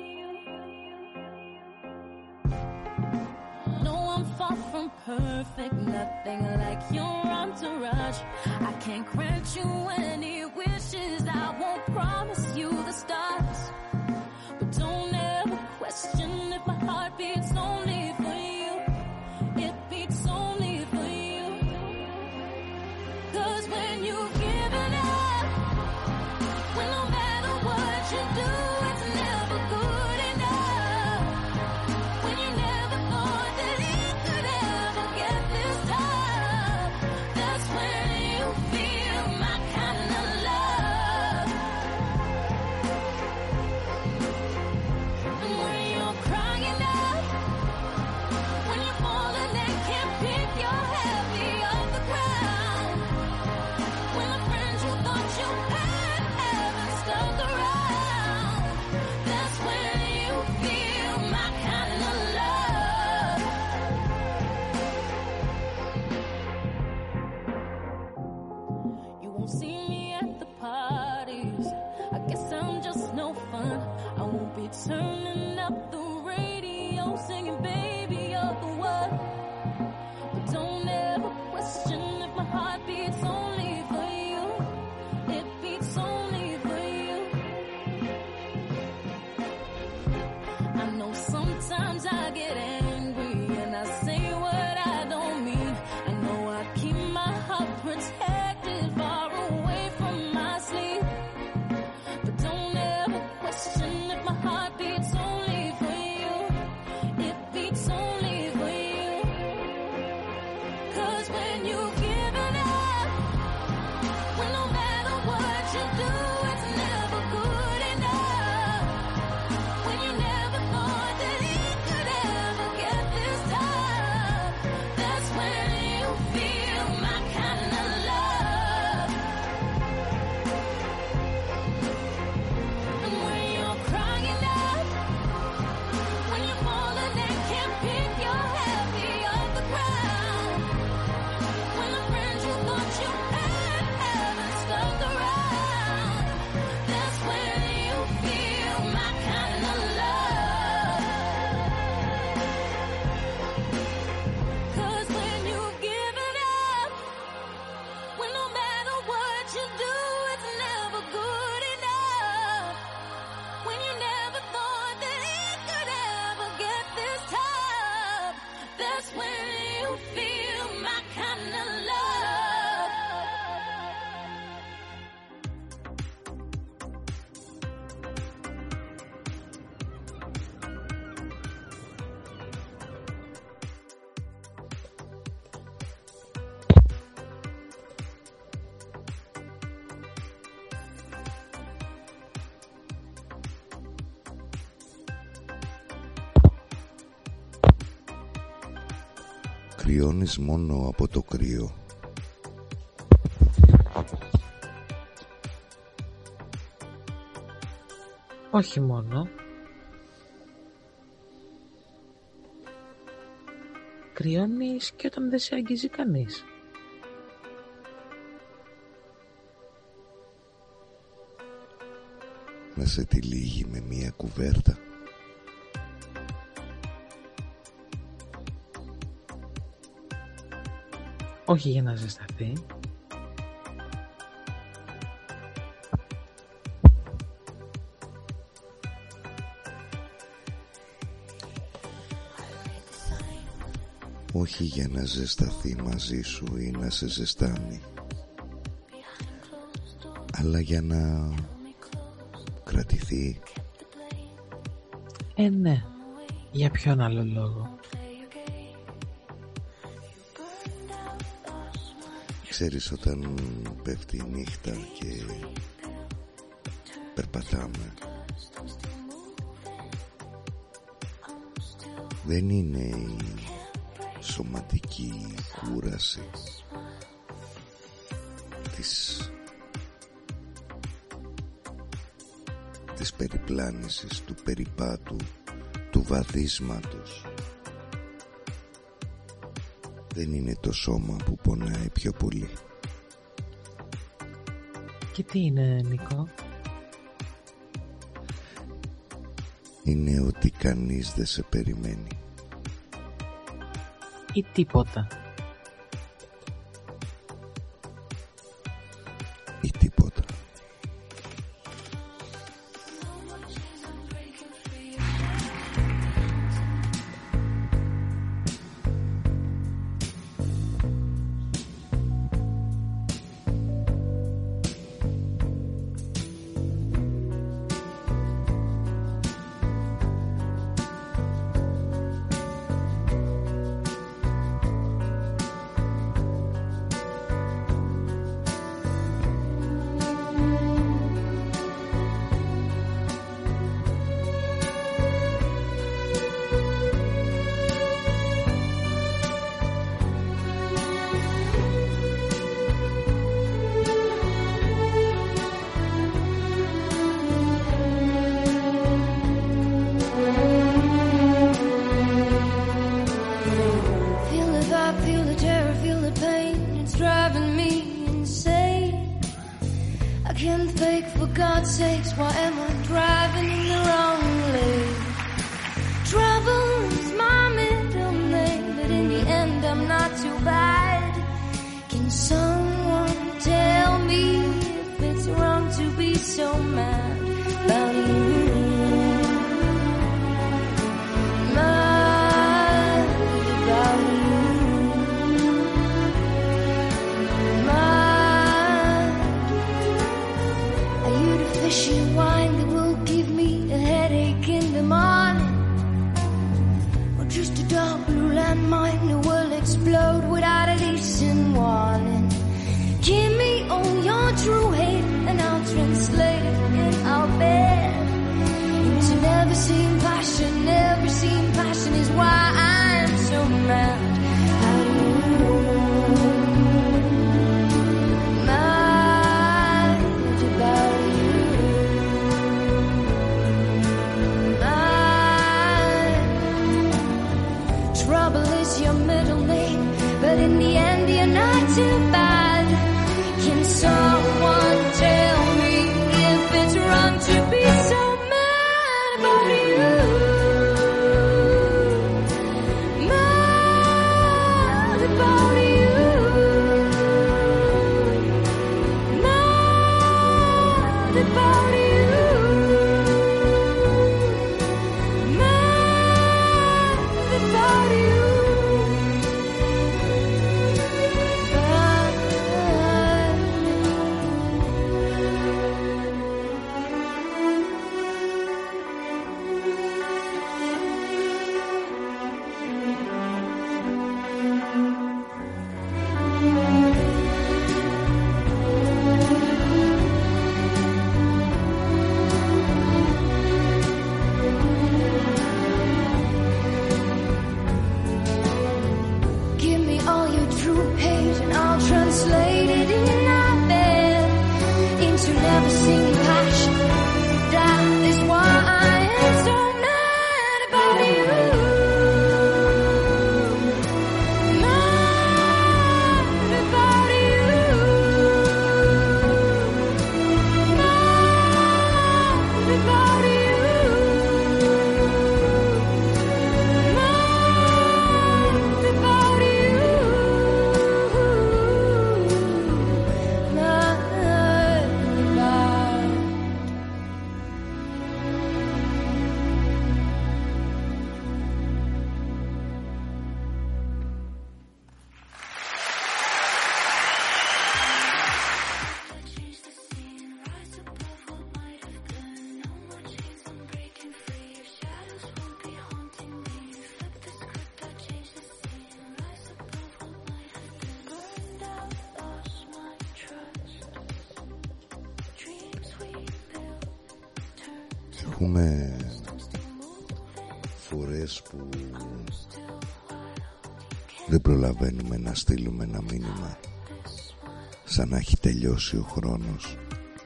[SPEAKER 10] No, I'm far from perfect, nothing like your entourage. I can't grant you any wishes, I won't promise you the stars. But don't ever question if my heart beats only for you. It beats only for you. 'Cause when you've given up, when no matter what you do, it's never good enough. When you never thought that it could ever get this tough, that's when you feel my kind of love. And when you're crying out, when you're falling and can't pick your heavy off the ground, when the friends you thought you had haven't stuck around, that's when you feel my kind of love. You won't see me at the parties, I guess I'm just no fun. I won't be turning up the radio singing baby you're the one. But don't ever question if my heart beats only for you. It beats only for you. I know sometimes I get angry and I say what I don't mean. I know I keep my heart protected far away from my sleep. But don't ever question if my heart beats only for you. It beats only for you. 'Cause when you've given up, when no matter what you do, it's never good enough. When you never thought that it could ever
[SPEAKER 6] κρυώνεις μόνο από το κρύο.
[SPEAKER 3] Όχι μόνο. Κρυώνεις και όταν δεν σε αγγίζει κανείς.
[SPEAKER 6] Να σε τυλίγει με μία κουβέρτα.
[SPEAKER 3] Όχι για να ζεσταθεί.
[SPEAKER 6] Όχι για να ζεσταθεί μαζί σου ή να σε ζεστάνει, αλλά για να κρατηθεί.
[SPEAKER 3] Ε, ναι. Για ποιον άλλο λόγο?
[SPEAKER 6] Ξέρεις, όταν πέφτει η νύχτα και περπατάμε, δεν είναι η σωματική κούραση της, της περιπλάνησης, του περιπάτου, του βαδίσματος. Δεν είναι το σώμα που πονάει πιο πολύ.
[SPEAKER 3] Και τι είναι, Νίκο?
[SPEAKER 6] Είναι ότι κανείς δεν σε περιμένει.
[SPEAKER 3] Ή τίποτα.
[SPEAKER 6] Ή τίποτα.
[SPEAKER 10] About you.
[SPEAKER 6] Έχουμε φορές που δεν προλαβαίνουμε να στείλουμε ένα μήνυμα, σαν να έχει τελειώσει ο χρόνος.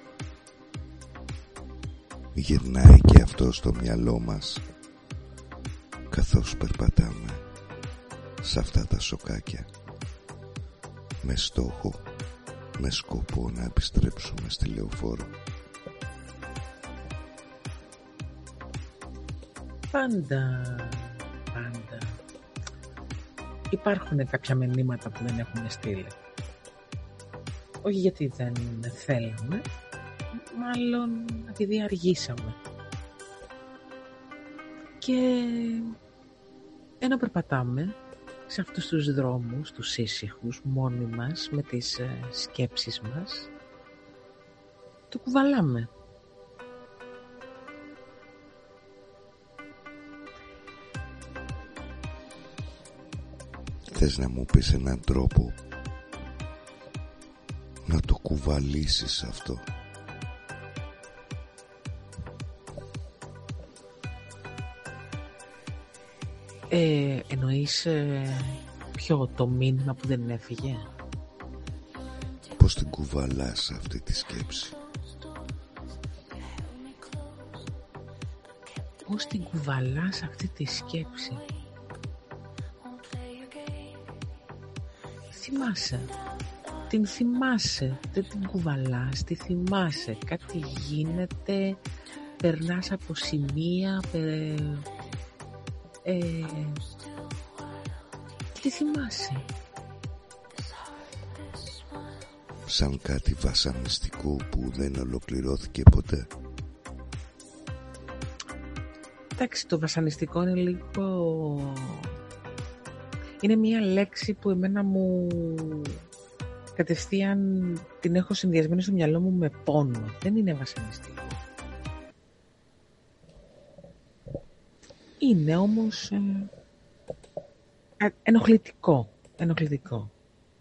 [SPEAKER 6] Γυρνάει και αυτό στο μυαλό μας καθώς περπατάμε σε αυτά τα σοκάκια, με στόχο, με σκοπό να επιστρέψουμε στη λεωφόρο.
[SPEAKER 3] Πάντα, πάντα υπάρχουν κάποια μηνύματα που δεν έχουμε στείλει. Όχι γιατί δεν θέλαμε, μάλλον επειδή αργήσαμε. Και ενώ περπατάμε σε αυτούς τους δρόμους, τους ήσυχους, μόνοι μας, με τις ε, σκέψεις μας, το κουβαλάμε.
[SPEAKER 6] Θες να μου πεις έναν τρόπο να το κουβαλήσεις αυτό?
[SPEAKER 3] Ε, εννοείς ε, ποιο, το μήνυμα που δεν έφυγε?
[SPEAKER 6] Πώς την κουβαλάς αυτή τη σκέψη?
[SPEAKER 3] Πώς την κουβαλάς αυτή τη σκέψη? Θυμάσαι, την θυμάσαι, δεν την κουβαλάς, τη θυμάσαι. Κάτι γίνεται, περνάς από σημεία, πε, ε, και τη θυμάσαι.
[SPEAKER 6] Σαν κάτι βασανιστικό που δεν ολοκληρώθηκε ποτέ.
[SPEAKER 3] Εντάξει, το βασανιστικό είναι λίγο... Είναι μια λέξη που εμένα μου κατευθείαν την έχω συνδυασμένη στο μυαλό μου με πόνο. Δεν είναι βασανιστικό. Είναι όμως ε, ε, ενοχλητικό. Ενοχλητικό.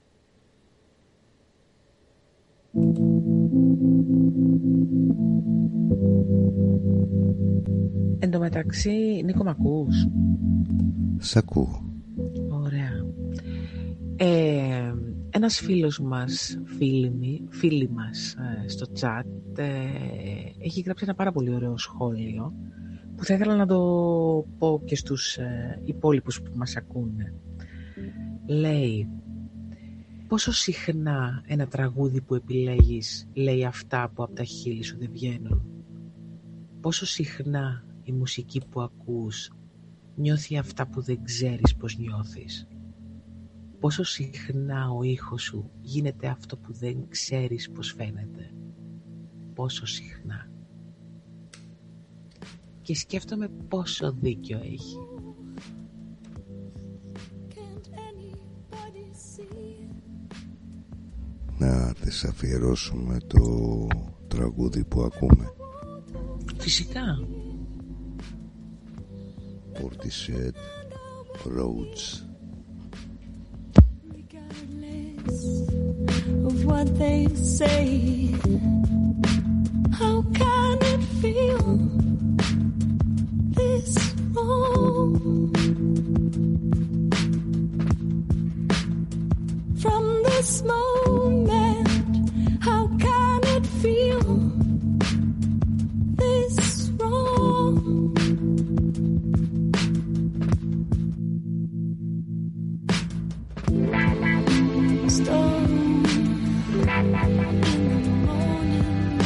[SPEAKER 3] Εν τω μεταξύ, Νίκο, μ' ακούς?
[SPEAKER 6] Σ' ακούω.
[SPEAKER 3] Ωραία. Ε, ένας φίλος μας, φίλοι, φίλοι μας ε, στο chat ε, έχει γράψει ένα πάρα πολύ ωραίο σχόλιο που θα ήθελα να το πω και στους ε, υπόλοιπους που μας ακούνε. Λέει: πόσο συχνά ένα τραγούδι που επιλέγεις λέει αυτά που από τα χείλη σου δεν βγαίνουν? Πόσο συχνά η μουσική που ακούς νιώθει αυτά που δεν ξέρεις πως νιώθεις? Πόσο συχνά ο ήχος σου γίνεται αυτό που δεν ξέρεις πως φαίνεται? Πόσο συχνά? Και σκέφτομαι πόσο δίκιο έχει.
[SPEAKER 6] Να τις αφιερώσουμε το τραγούδι που ακούμε.
[SPEAKER 3] Φυσικά.
[SPEAKER 6] Portishead, Roads.
[SPEAKER 11] Of what they say, how can it feel this wrong? From this moment, how can it feel this wrong? Storm in the morning,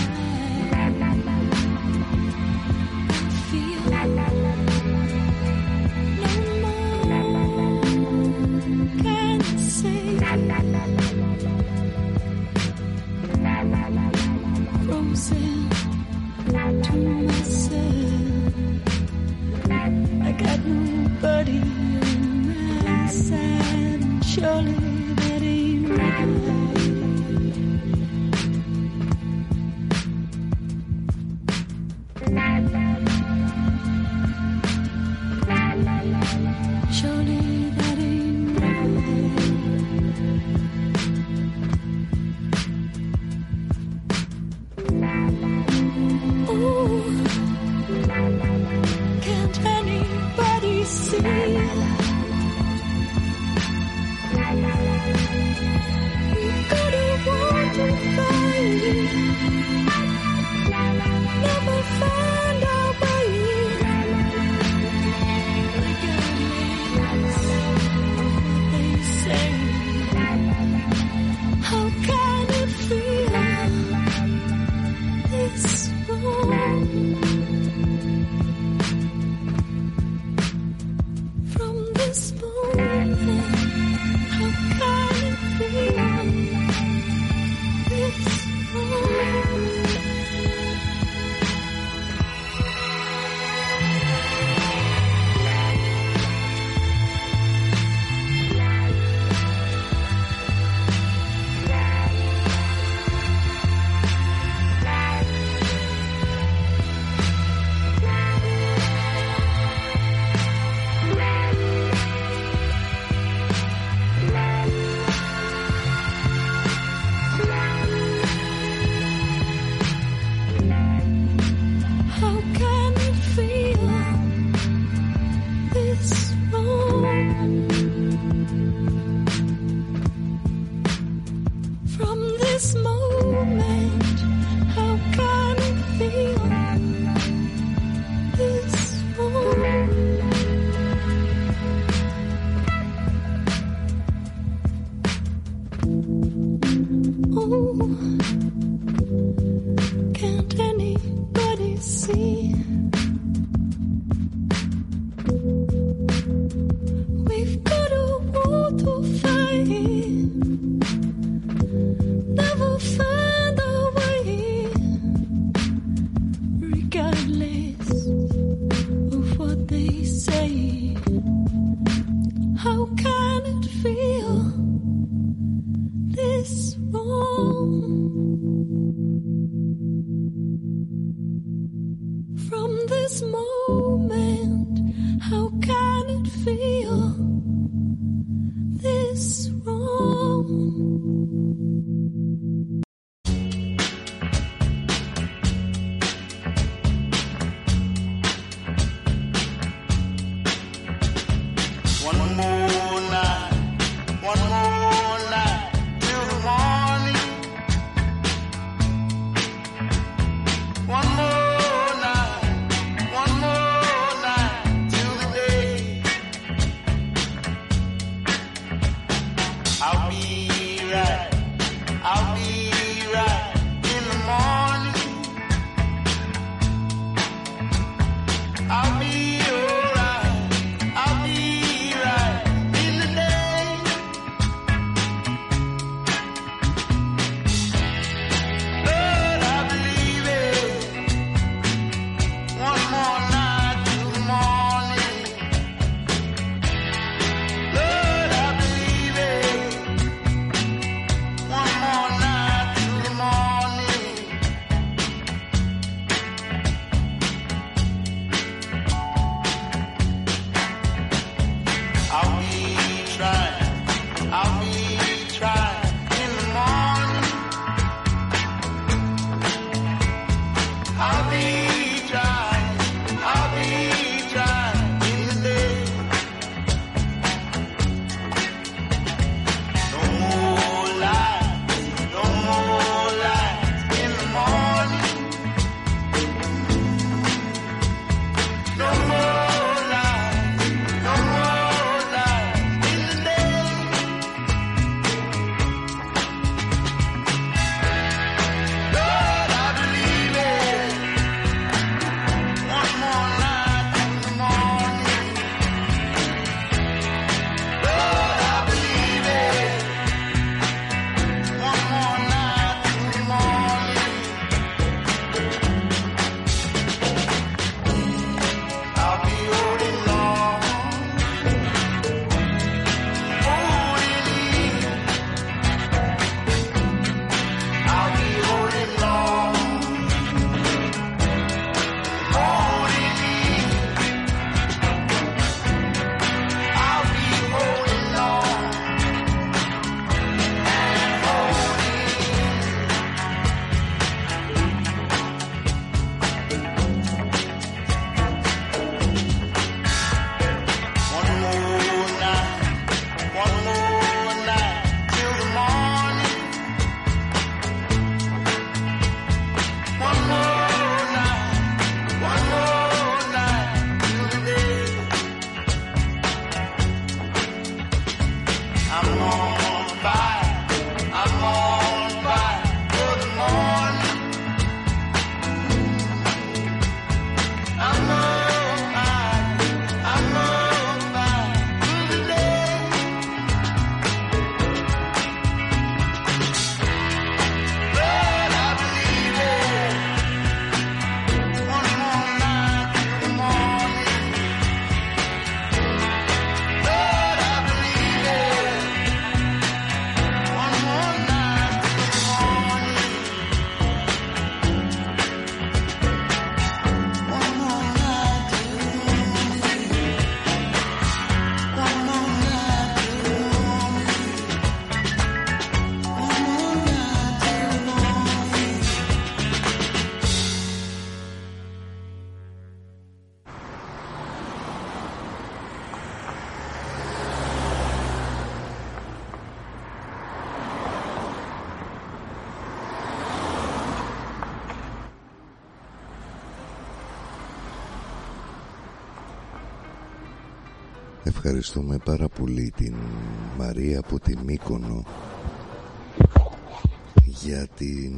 [SPEAKER 11] feel no more can say. Frozen to myself, I got nobody on my side, and surely that ain't right. Surely that ain't right. Ooh.
[SPEAKER 12] I'll be alright, I'll be right
[SPEAKER 5] I'm on fire, I'm on fire. Good morning. I'm on fire, I'm on fire. Good day. But I believe it. One more night till the morning. But I believe it. One more night till the morning. One more night till the morning. One more night till the morning. One more night till the morning.
[SPEAKER 6] Ευχαριστούμε πάρα πολύ την Μαρία από τη Μύκονο για την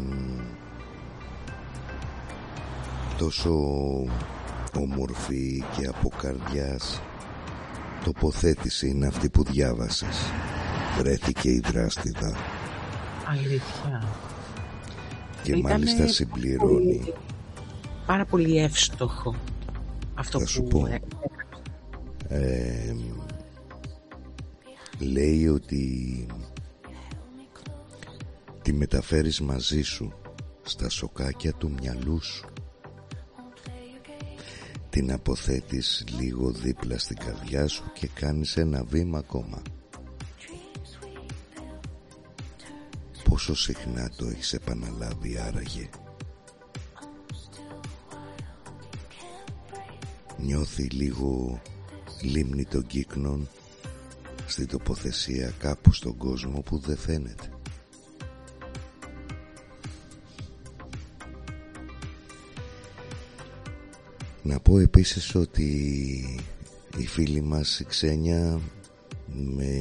[SPEAKER 6] τόσο όμορφη και από καρδιάς τοποθέτηση. Είναι αυτή που διάβασες. Βρέθηκε η δράστηδα
[SPEAKER 3] Αλήθεια.
[SPEAKER 6] και
[SPEAKER 3] Ήτανε
[SPEAKER 6] μάλιστα συμπληρώνει.
[SPEAKER 3] πολύ- Πάρα πολύ εύστοχο αυτό
[SPEAKER 6] Θα σου
[SPEAKER 3] που
[SPEAKER 6] πω.
[SPEAKER 3] ε,
[SPEAKER 6] Ε, λέει ότι τη μεταφέρεις μαζί σου στα σοκάκια του μυαλού σου, την αποθέτεις λίγο δίπλα στην καρδιά σου και κάνεις ένα βήμα ακόμα. Πόσο συχνά το έχεις επαναλάβει άραγε? Νιώθει λίγο λίμνη των κύκνων στην τοποθεσία κάπου στον κόσμο που δεν φαίνεται. Να πω επίσης ότι η φίλη μας η Ξένια με,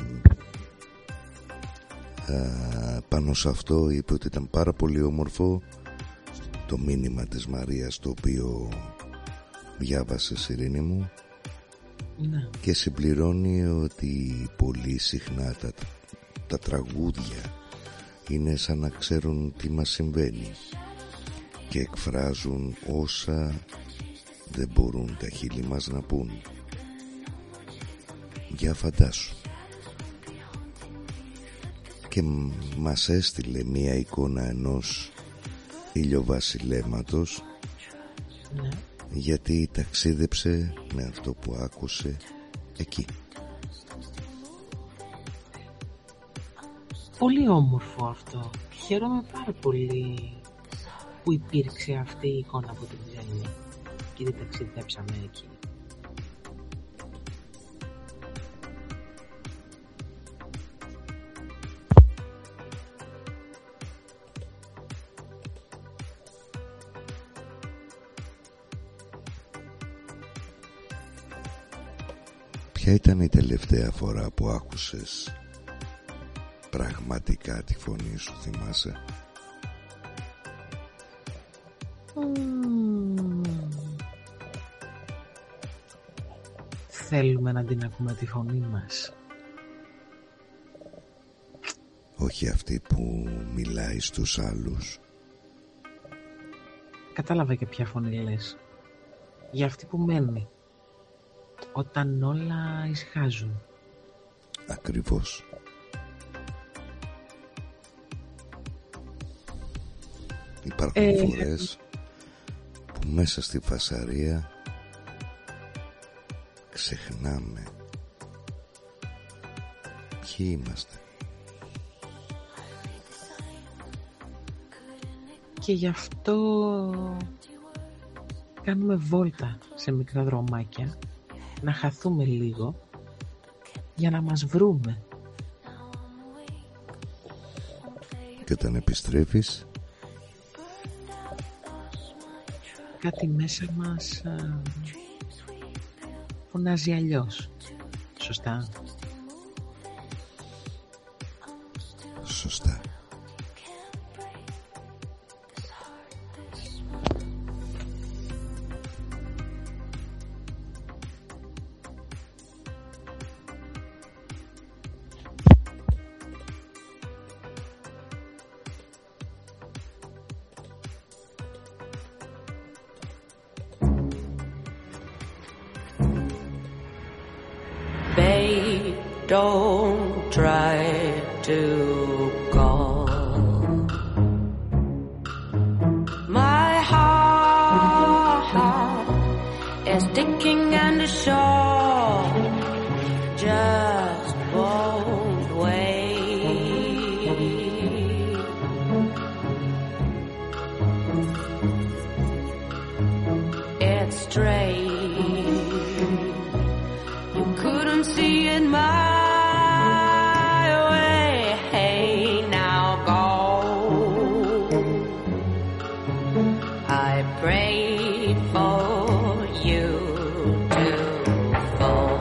[SPEAKER 6] α, πάνω σε αυτό είπε ότι ήταν πάρα πολύ όμορφο το μήνυμα της Μαρίας το οποίο διάβασε, Ειρήνη μου.
[SPEAKER 3] ναι.
[SPEAKER 6] Και συμπληρώνει ότι πολύ συχνά τα, τα τραγούδια είναι σαν να ξέρουν τι μας συμβαίνει και εκφράζουν όσα δεν μπορούν τα χείλη μας να πούν. Για φαντάσου. Και μ- μας έστειλε μία εικόνα ενός ηλιοβασιλέματος,
[SPEAKER 3] ναι.
[SPEAKER 6] γιατί ταξίδεψε με αυτό που άκουσε εκεί.
[SPEAKER 3] Πολύ όμορφο αυτό. Χαίρομαι πάρα πολύ που υπήρξε αυτή η εικόνα από την Ξένια και δεν ταξιδέψαμε εκεί.
[SPEAKER 6] Ποια ήταν η τελευταία φορά που άκουσες πραγματικά τη φωνή σου, θυμάσαι?
[SPEAKER 3] Μμμ. Θέλουμε να την ακούμε τη φωνή μας.
[SPEAKER 6] Όχι αυτή που μιλάει στους άλλους.
[SPEAKER 3] Κατάλαβα και ποια φωνή λες. Για αυτή που μένει όταν όλα ησυχάζουν.
[SPEAKER 6] Ακριβώς. Υπάρχουν
[SPEAKER 3] Ε,
[SPEAKER 6] φορές που μέσα στη φασαρία ξεχνάμε ποιοι είμαστε.
[SPEAKER 3] Και γι' αυτό κάνουμε βόλτα σε μικρά δρομάκια, να χαθούμε λίγο για να μας βρούμε.
[SPEAKER 6] Και όταν επιστρέφεις,
[SPEAKER 3] κάτι μέσα μας α, φωνάζει αλλιώς. Σωστά.
[SPEAKER 6] σωστά.
[SPEAKER 12] Babe, don't try to call. My heart is ticking and the shore just won't wait. It's strange, you couldn't see it my way. Hey, now go. I prayed for you to fall.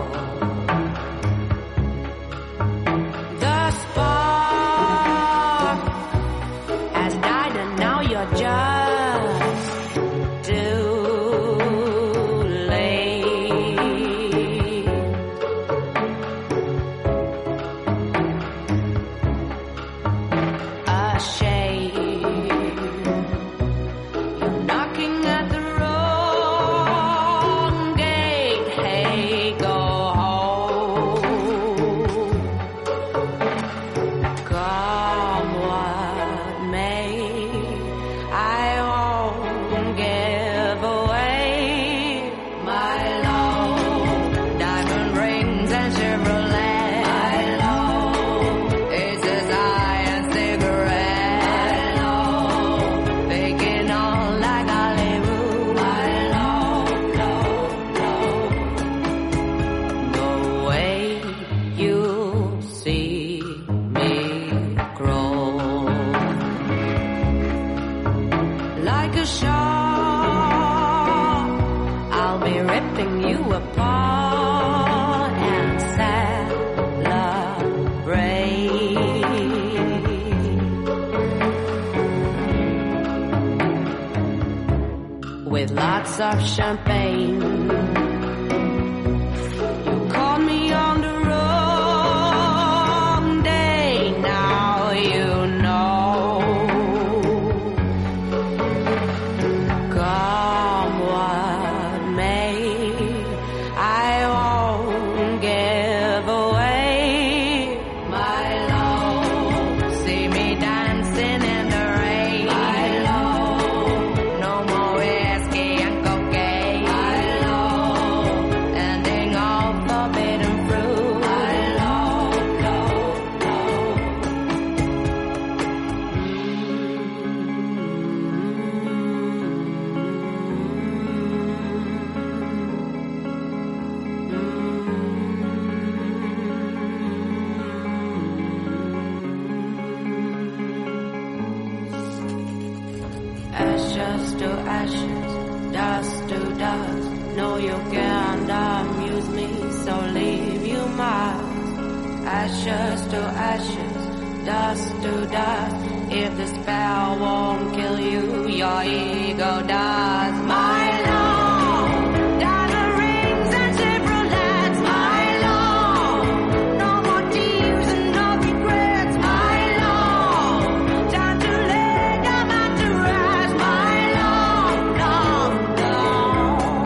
[SPEAKER 12] The spark has died and now you're just too late. A shame, you're knocking at the wrong gate. Hey, go home. Come what may, I won't give away my love. Diamond rings and Chevrolet. My love is desire and cigarette. My love faking on like Hollywood. My love, love, love. No way you see me grow. Like a shark, I'll be ripping you apart and celebrate. With lots of champagne, you called me on the wrong day. Now you know. Come what may, I won't give away my love. See me dancing in the rain. My love, no more whiskey and cocaine. My love, ending all forbidden fruit. My love, love, love. Ashes to ashes, dust to dust. No, you can't amuse me, so leave you must. Ashes to ashes, dust to dust. If the spell won't kill you, your ego does. My love, diamond rings and Chevrolets. My love, no more tears and no regrets. My love, time to lay down and to rest. My love, love, love.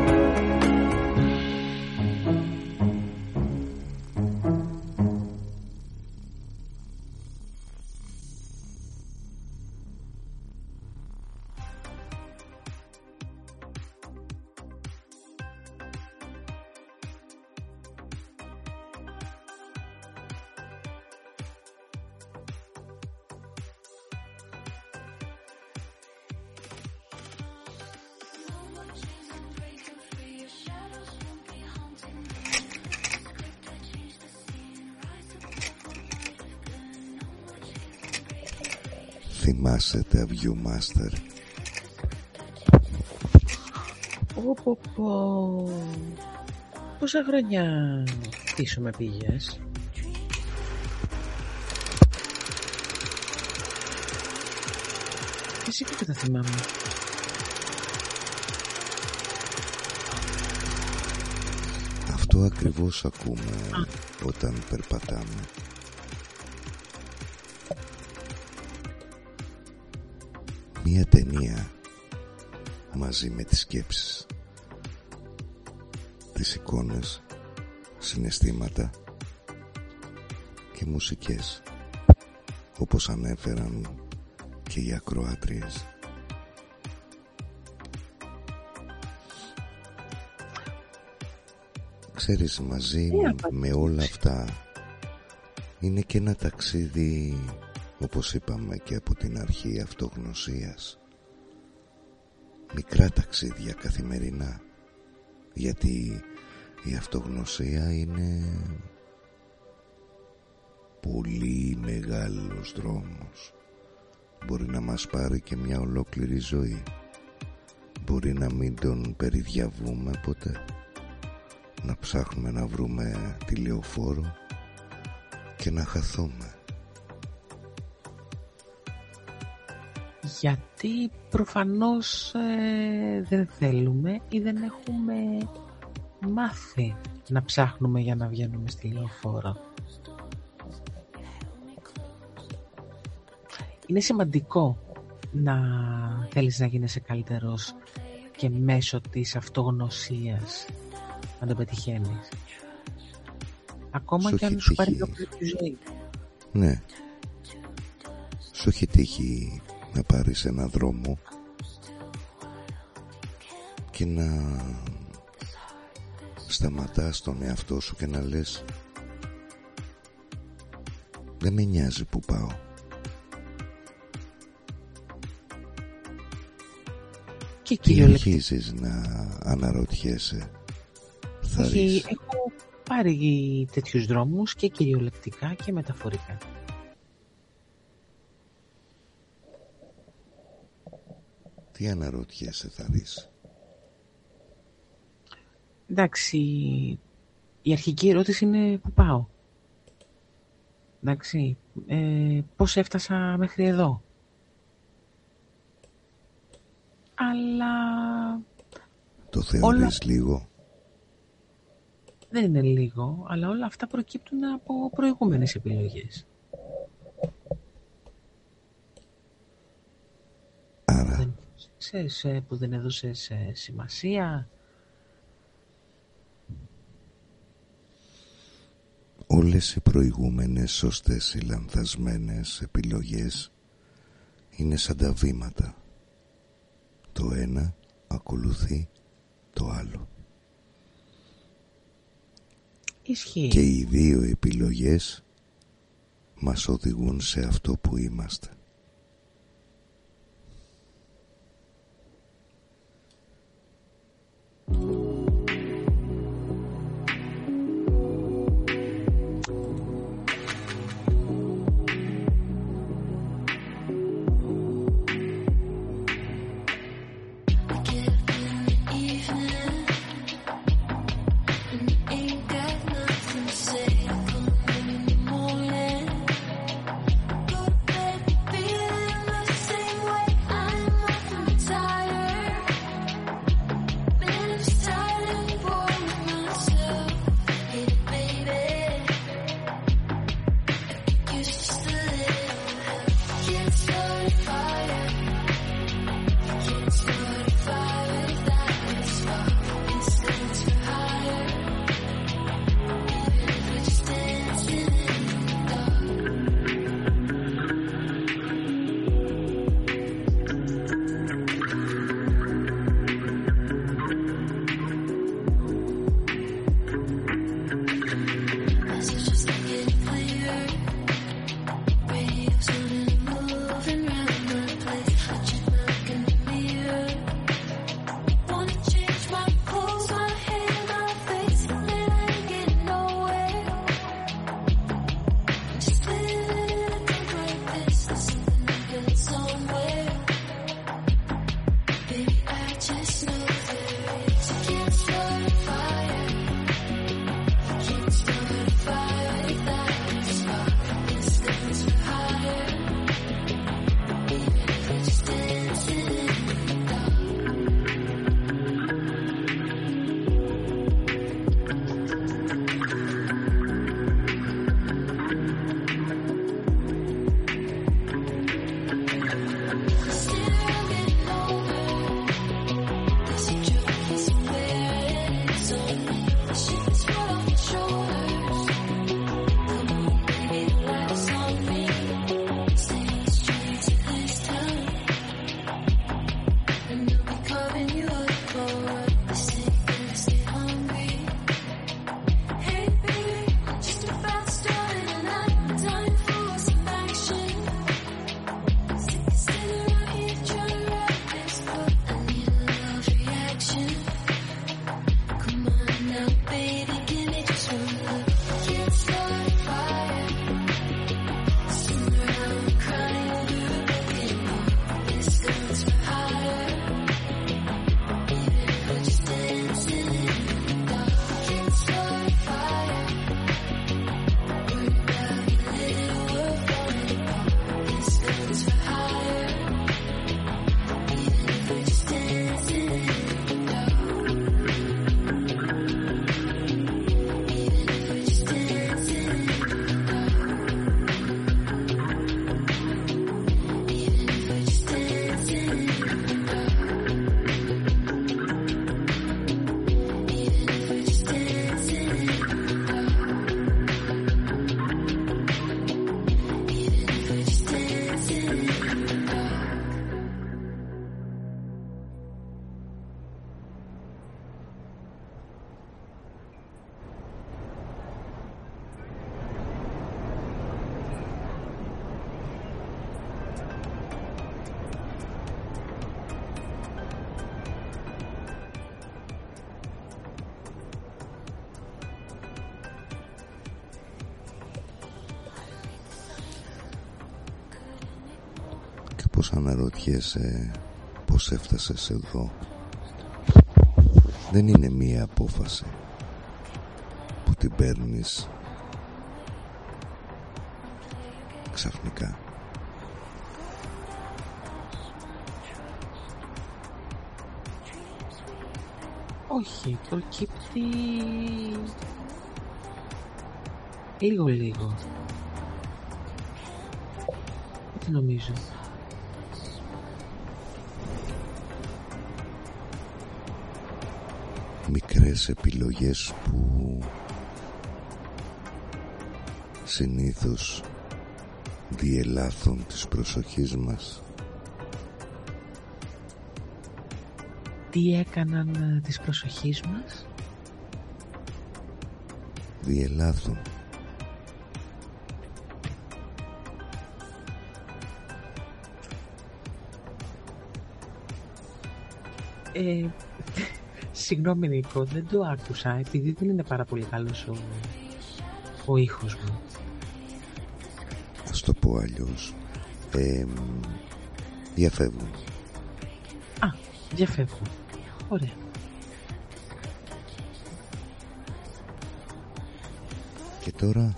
[SPEAKER 6] Θυμάσαι τα Viewmaster?
[SPEAKER 3] Πω πω πω. Πόσα χρόνια πίσω με πήγες? Φυσικά και τα θυμάμαι.
[SPEAKER 6] Αυτό ακριβώς ακούμε Α. όταν περπατάμε. Μία ταινία μαζί με τις σκέψεις, τις εικόνες, συναισθήματα και μουσικές, όπως ανέφεραν και οι ακροάτριες. Ξέρεις, μαζί με όλα αυτά είναι και ένα ταξίδι, όπως είπαμε και από την αρχή, αυτογνωσίας. Μικρά ταξίδια καθημερινά, γιατί η αυτογνωσία είναι πολύ μεγάλος δρόμος. Μπορεί να μας πάρει και μια ολόκληρη ζωή. Μπορεί να μην τον περιδιαβούμε ποτέ. Να ψάχνουμε να βρούμε τη λεωφόρο και να χαθούμε.
[SPEAKER 3] Γιατί προφανώς ε, δεν θέλουμε ή δεν έχουμε μάθει να ψάχνουμε για να βγαίνουμε στη λεωφόρο. Είναι σημαντικό να θέλεις να γίνεσαι καλύτερος και μέσω της αυτογνωσίας να το πετυχαίνεις. Ακόμα
[SPEAKER 6] σου
[SPEAKER 3] και αν σου πάρει πιο πλήρη ζωή.
[SPEAKER 6] Ναι. Σου έχει τύχει να πάρεις ένα δρόμο και να σταματάς τον εαυτό σου και να λες, δεν με νοιάζει που πάω.
[SPEAKER 3] Και,
[SPEAKER 6] και αρχίζεις να αναρωτιέσαι, θα
[SPEAKER 3] Όχι,
[SPEAKER 6] ρεις.
[SPEAKER 3] έχω πάρει τέτοιους δρόμους και κυριολεκτικά και μεταφορικά.
[SPEAKER 6] Τι αναρωτιέσαι, θα ρεις?
[SPEAKER 3] Εντάξει, η αρχική ερώτηση είναι πού πάω. Εντάξει, ε, πώς έφτασα μέχρι εδώ. Αλλά...
[SPEAKER 6] Το θεωρείς
[SPEAKER 3] όλα...
[SPEAKER 6] λίγο?
[SPEAKER 3] Δεν είναι λίγο, αλλά όλα αυτά προκύπτουν από προηγούμενες επιλογές.
[SPEAKER 6] Άρα...
[SPEAKER 3] Δεν, ξέρεις, που δεν έδωσες σημασία.
[SPEAKER 6] Όλες οι προηγούμενες σωστές ή λανθασμένες επιλογές είναι σαν τα βήματα. Το ένα ακολουθεί το άλλο.
[SPEAKER 3] Ισχύει.
[SPEAKER 6] Και οι δύο επιλογές μας οδηγούν σε αυτό που είμαστε.
[SPEAKER 11] Say, come on in the morning. Go to bed,
[SPEAKER 6] Μήπως αναρωτιέσαι πώς έφτασες εδώ? Δεν είναι μία απόφαση που την παίρνεις ξαφνικά.
[SPEAKER 3] Όχι, προκύπτει λίγο λίγο. Τι νομίζω.
[SPEAKER 6] Μικρές επιλογές που συνήθως διελάθουν της προσοχής μας.
[SPEAKER 3] Τι έκαναν ε, της προσοχής μας?
[SPEAKER 6] Διελάθουν.
[SPEAKER 3] Ε, συγγνώμη Νίκο, δεν το άκουσα επειδή δεν είναι πάρα πολύ καλός ο, ο ήχος μου.
[SPEAKER 6] Ας το πω αλλιώς. Ε, διαφεύγουν.
[SPEAKER 3] Α, διαφεύγουν. Ωραία.
[SPEAKER 6] Και τώρα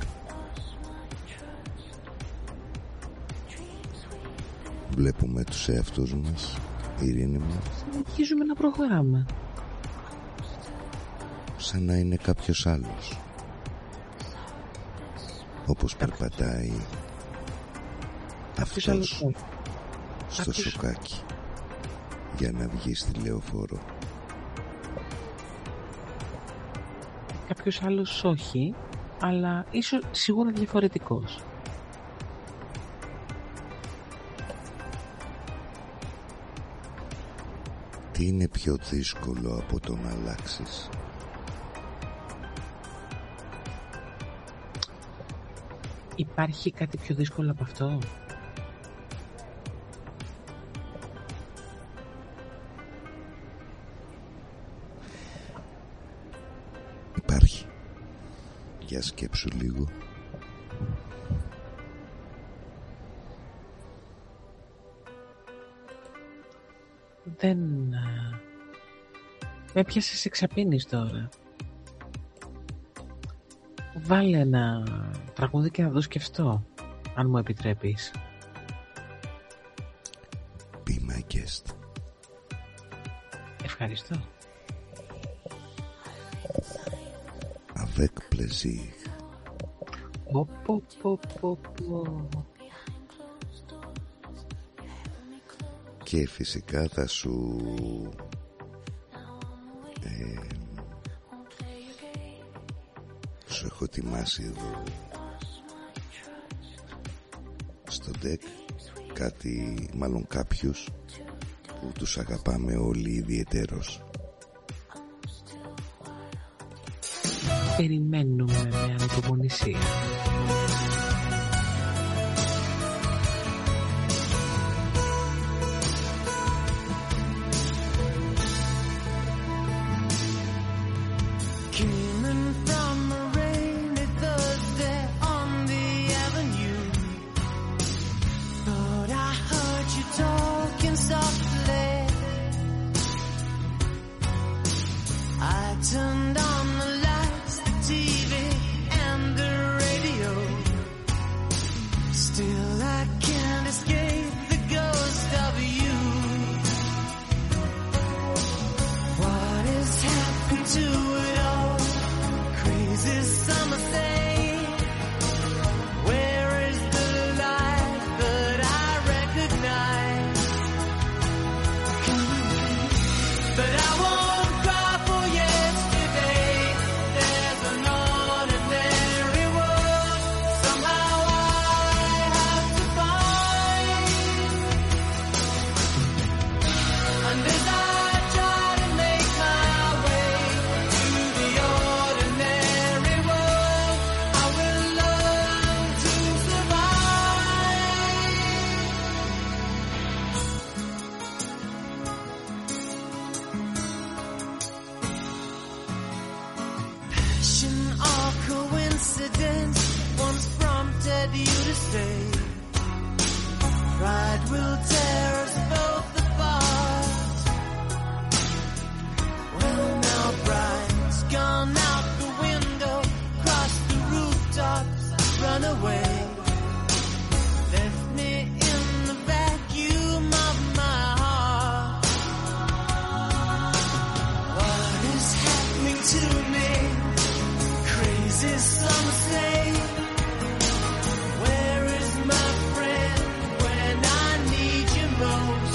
[SPEAKER 6] βλέπουμε τους εαυτούς μας ειρήνημα.
[SPEAKER 3] Συνεχίζουμε να προχωράμε.
[SPEAKER 6] Σαν να είναι κάποιος άλλος. Όπως περπατάει αυτός
[SPEAKER 3] άλλος
[SPEAKER 6] στο
[SPEAKER 3] Κάποιος...
[SPEAKER 6] σοκάκι για να βγει στη λεωφόρο.
[SPEAKER 3] Κάποιος άλλος όχι, αλλά ίσως σίγουρα διαφορετικός.
[SPEAKER 6] Τι είναι πιο δύσκολο από το να αλλάξεις?
[SPEAKER 3] Υπάρχει κάτι πιο δύσκολο από αυτό?
[SPEAKER 6] Υπάρχει. Για σκέψου λίγο.
[SPEAKER 3] Δεν... Με πιάσες εξαπίνεις τώρα. Βάλε ένα τραγούδι και να το σκεφτώ, αν μου επιτρέπεις.
[SPEAKER 6] Be my guest.
[SPEAKER 3] Ευχαριστώ.
[SPEAKER 6] Avec plaisir.
[SPEAKER 3] Πω πω πω πω πω.
[SPEAKER 6] Και φυσικά θα σου ε, σου έχω ετοιμάσει εδώ στο deck κάτι, μάλλον κάποιους που τους αγαπάμε όλοι ιδιαιτέρως.
[SPEAKER 3] Περιμένουμε με ανυπομονησία.
[SPEAKER 2] Turned on the lights, the T V and the radio. Still I can't escape the ghost of you. What has happened to it all? Crazy summer thing. Where is the light that I recognize? But I won't cry for you. Once prompted you to stay. Pride will tear is some say, where is my friend when I need you most?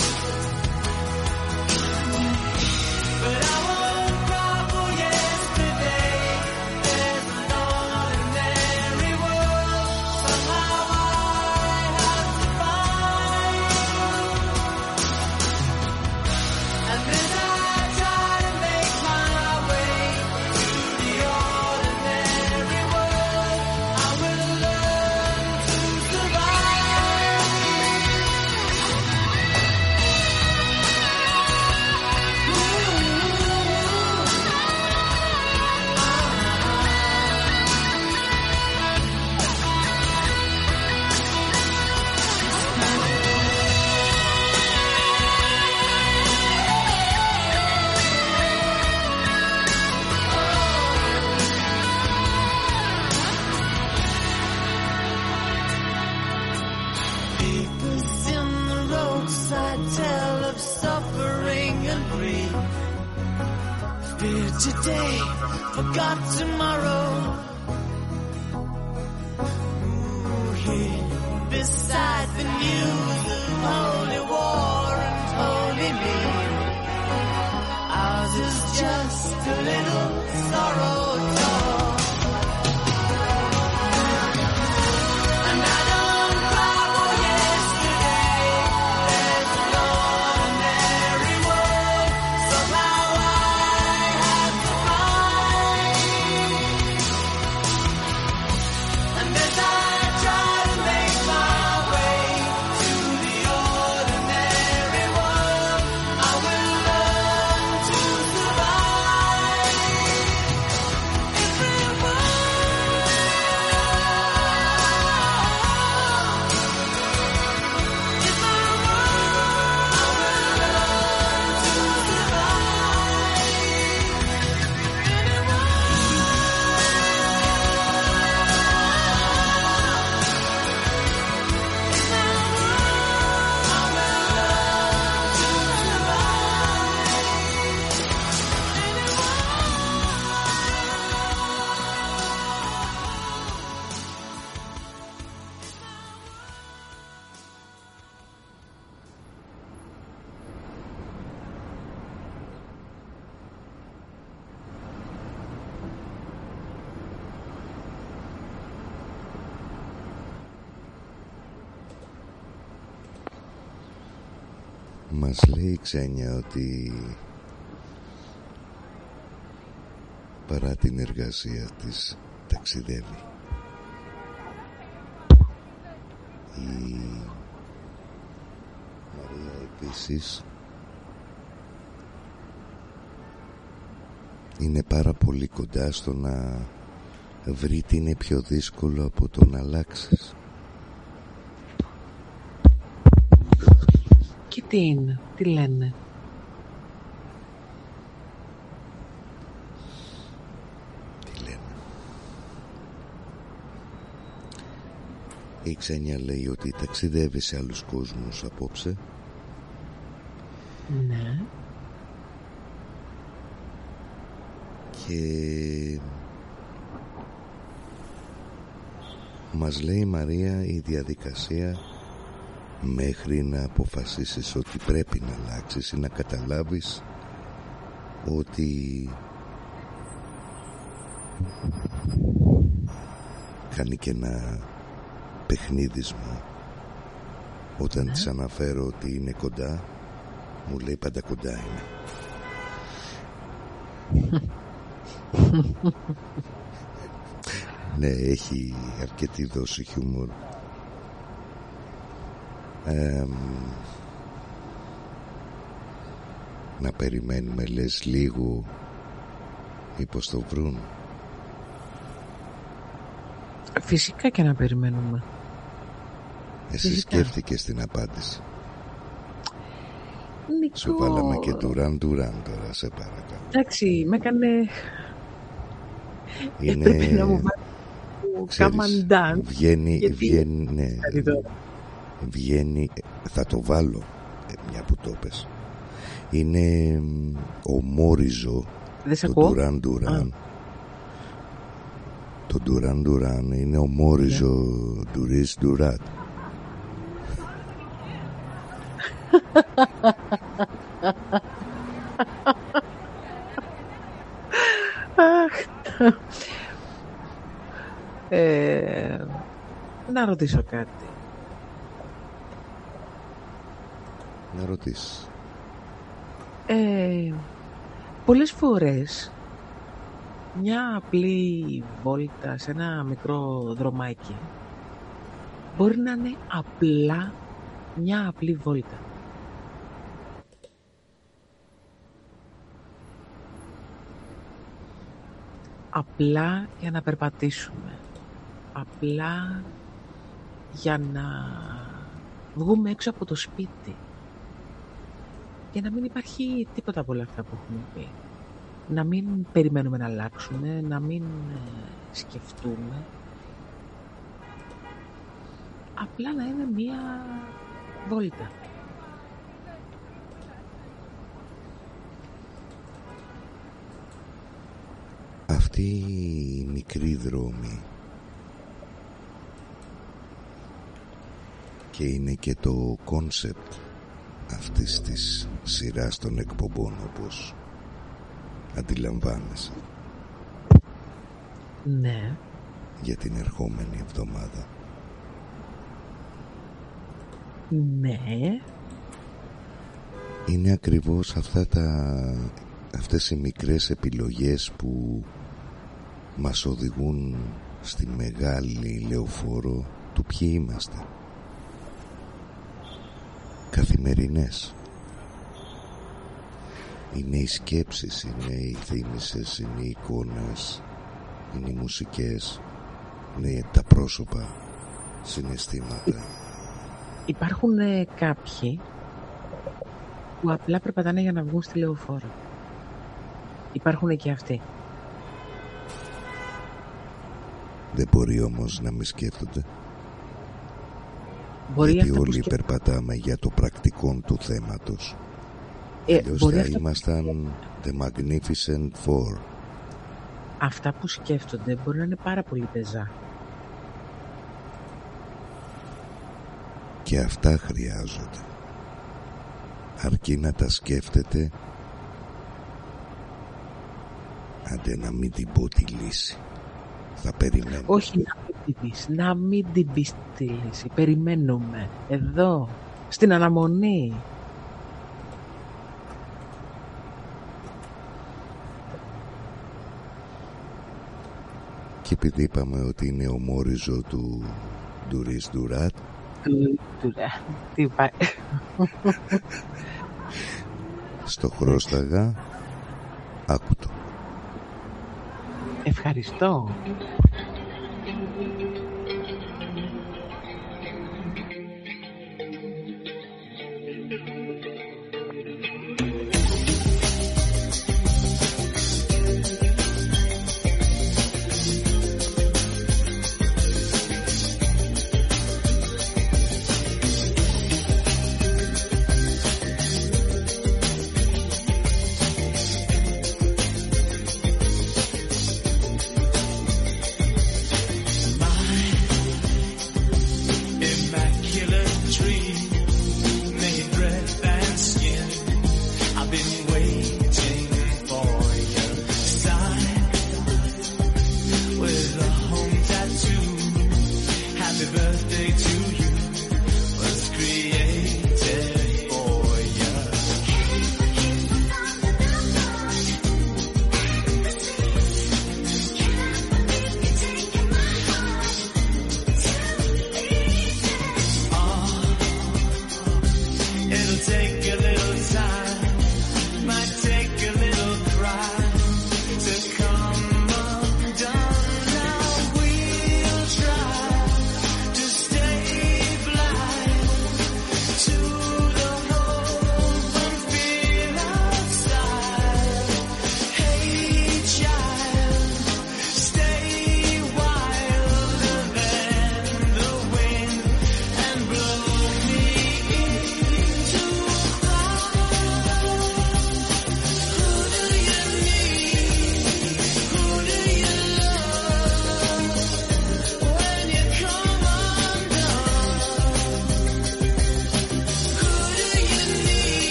[SPEAKER 2] But I won't cry for yesterday. There's an ordinary world somehow I have to find. And as I try to make my way to the ordinary world, I will learn to survive. Papers in the roadside tell of suffering and grief. Fear today, forgot tomorrow. Ooh, here beside the news of holy war and holy need. Ours is just a little sorrow talk. And I don't cry for yesterday. There's an ordinary world somehow I have to find. And as I try to make my way to the ordinary world, I will learn to survive.
[SPEAKER 6] Μας λέει η Ξένια ότι παρά την εργασία της ταξιδεύει. Η Μαρία επίσης είναι πάρα πολύ κοντά στο να βρει τι είναι πιο δύσκολο από το να αλλάξεις.
[SPEAKER 3] Και τι είναι, τι λένε.
[SPEAKER 6] Τι λένε. Η Ξένια λέει ότι ταξιδεύει σε άλλους κόσμους απόψε.
[SPEAKER 3] Ναι.
[SPEAKER 6] Και μας λέει η Μαρία η διαδικασία μέχρι να αποφασίσεις ότι πρέπει να αλλάξεις ή να καταλάβεις ότι κάνει και ένα παιχνίδισμα. Όταν της αναφέρω ότι είναι κοντά, μου λέει πάντα κοντά είναι. Ναι, έχει αρκετή δόση χιούμορ. Ε, να περιμένουμε, λες, λίγο, μήπως το βρουν.
[SPEAKER 3] Φυσικά και να περιμένουμε.
[SPEAKER 6] Εσύ
[SPEAKER 3] Φυσικά.
[SPEAKER 6] σκέφτηκες την απάντηση.
[SPEAKER 3] Νικό...
[SPEAKER 6] Σου βάλαμε και Ντουράν Ντουράν τώρα, σε παρακαλώ.
[SPEAKER 3] Εντάξει, με έκανε...
[SPEAKER 6] Είναι...
[SPEAKER 3] Έπρεπε να μου βάλει καμαντάν.
[SPEAKER 6] Βγαίνει,
[SPEAKER 3] γιατί...
[SPEAKER 6] βγαίνει, ναι, βγαίνει, θα το βάλω, μια που το πες. Είναι ο Μόριζο,
[SPEAKER 3] Δεν σε
[SPEAKER 6] το
[SPEAKER 3] ακούω.
[SPEAKER 6] Ντουράν Ντουράν. Το Ντουράν Ντουράν είναι ο Μόριζο Ντουρίς Ντουράτ.
[SPEAKER 3] ε, να ρωτήσω κάτι.
[SPEAKER 6] Να ρωτήσεις.
[SPEAKER 3] Ε, πολλές φορές μια απλή βόλτα σε ένα μικρό δρομάκι μπορεί να είναι απλά μια απλή βόλτα. Απλά για να περπατήσουμε. Απλά για να βγούμε έξω από το σπίτι. Για να μην υπάρχει τίποτα από όλα αυτά που έχουμε πει. Να μην περιμένουμε να αλλάξουμε, να μην σκεφτούμε. Απλά να είναι μία βόλτα.
[SPEAKER 6] Αυτή η μικρή δρόμη και είναι και το κόνσεπτ αυτής της σειράς των εκπομπών, όπως αντιλαμβάνεσαι.
[SPEAKER 3] Ναι.
[SPEAKER 6] Για την ερχόμενη εβδομάδα.
[SPEAKER 3] Ναι.
[SPEAKER 6] Είναι ακριβώς αυτά τα, αυτές οι μικρές επιλογές που μας οδηγούν στη μεγάλη λεωφόρο του ποιοι είμαστε. Καθημερινές. Είναι οι σκέψεις, είναι οι θύμησες, είναι οι εικόνες, είναι οι μουσικές, είναι τα πρόσωπα, συναισθήματα.
[SPEAKER 3] Υπάρχουν ε, κάποιοι που απλά περπατάνε για να βγουν στη λεωφόρο. Υπάρχουν και αυτοί.
[SPEAKER 6] Δεν μπορεί όμως να μη σκέφτονται.
[SPEAKER 3] Μπορεί
[SPEAKER 6] γιατί
[SPEAKER 3] αυτά
[SPEAKER 6] όλοι
[SPEAKER 3] σκέφ...
[SPEAKER 6] περπατάμε για το πρακτικό του θέματος.
[SPEAKER 3] Ε,
[SPEAKER 6] Αλλιώς
[SPEAKER 3] μπορεί
[SPEAKER 6] θα
[SPEAKER 3] αυτά...
[SPEAKER 6] ήμασταν The Magnificent Four.
[SPEAKER 3] Αυτά που σκέφτονται μπορεί να είναι πάρα πολύ πεζά.
[SPEAKER 6] Και αυτά χρειάζονται. Αρκεί να τα σκέφτεται. Άντε να μην την πω τη λύση. Θα περιμένω.
[SPEAKER 3] Όχι να μην την πεις, να μην την πεις τη λύση. Περιμένουμε εδώ, στην αναμονή.
[SPEAKER 6] Και επειδή είπαμε ότι είναι ο Μόριζο του Ντουρίς Ντουράτ,
[SPEAKER 3] τι είπα.
[SPEAKER 6] στο Χρώσταγα, άκου το.
[SPEAKER 3] Ευχαριστώ.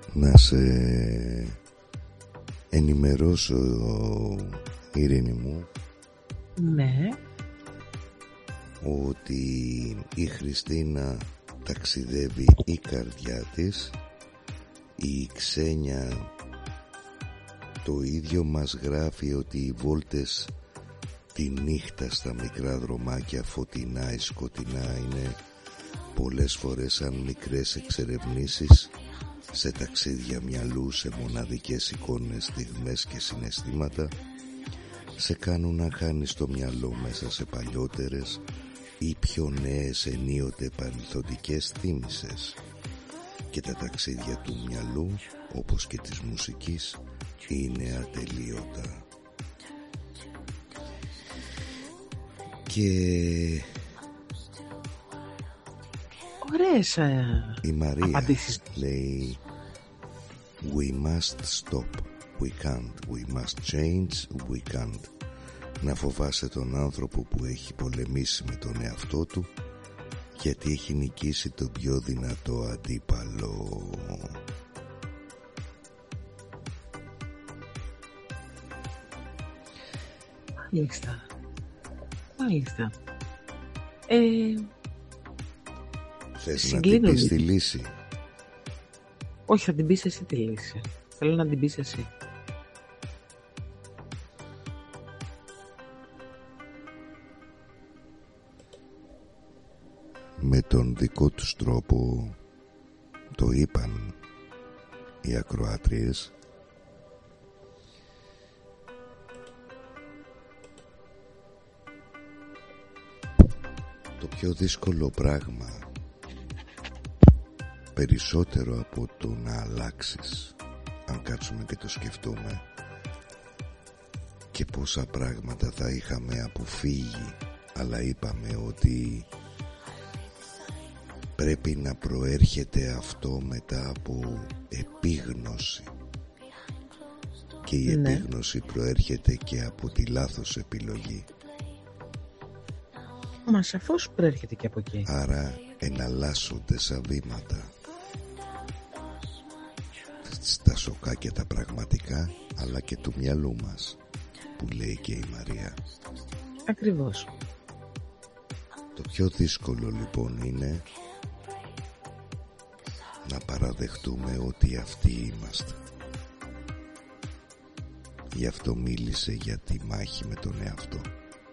[SPEAKER 6] να σε ενημερώσω, Ειρήνη μου,
[SPEAKER 3] Ναι.
[SPEAKER 6] ότι η Χριστίνα ταξιδεύει η καρδιά της, η Ξένια το ίδιο μας γράφει ότι οι βόλτες τη νύχτα στα μικρά δρομάκια φωτεινά ή σκοτεινά είναι πολλές φορές σαν μικρές εξερευνήσεις σε ταξίδια μυαλού, σε μοναδικές εικόνες, στιγμές και συναισθήματα, σε κάνουν να χάνεις το μυαλό μέσα σε παλιότερες ή πιο νέες ενίοτε παρελθοντικές θύμησες. Και τα ταξίδια του μυαλού, όπως και της μουσικής, είναι ατελείωτα. Και
[SPEAKER 3] Ωραίες ε,
[SPEAKER 6] η Μαρία
[SPEAKER 3] απαντήσεις.
[SPEAKER 6] λέει We must stop, we can't, we must change, we can't. Να φοβάσαι τον άνθρωπο που έχει πολεμήσει με τον εαυτό του, γιατί έχει νικήσει τον πιο δυνατό αντίπαλο.
[SPEAKER 3] Μάλιστα. Μάλιστα. Ε,
[SPEAKER 6] Θες να την πεις τη λύση?
[SPEAKER 3] όχι, θα την πεις εσύ τη λύση. Θέλω να την πεις εσύ.
[SPEAKER 6] Με τον δικό τους τρόπο το είπαν οι ακροάτριες. Το πιο δύσκολο πράγμα, περισσότερο από το να αλλάξεις, αν κάτσουμε και το σκεφτούμε, και πόσα πράγματα θα είχαμε αποφύγει, αλλά είπαμε ότι πρέπει να προέρχεται αυτό μετά από επίγνωση, και η
[SPEAKER 3] Ναι.
[SPEAKER 6] επίγνωση προέρχεται και από τη λάθος επιλογή.
[SPEAKER 3] Μα σαφώς προέρχεται και από εκεί.
[SPEAKER 6] Άρα εναλλάσσονται σαν βήματα στα σοκάκια τα πραγματικά, αλλά και του μυαλού μας, που λέει και η Μαρία.
[SPEAKER 3] Ακριβώς.
[SPEAKER 6] Το πιο δύσκολο λοιπόν είναι να παραδεχτούμε ότι αυτοί είμαστε. Γι' αυτό μίλησε για τη μάχη με τον εαυτό.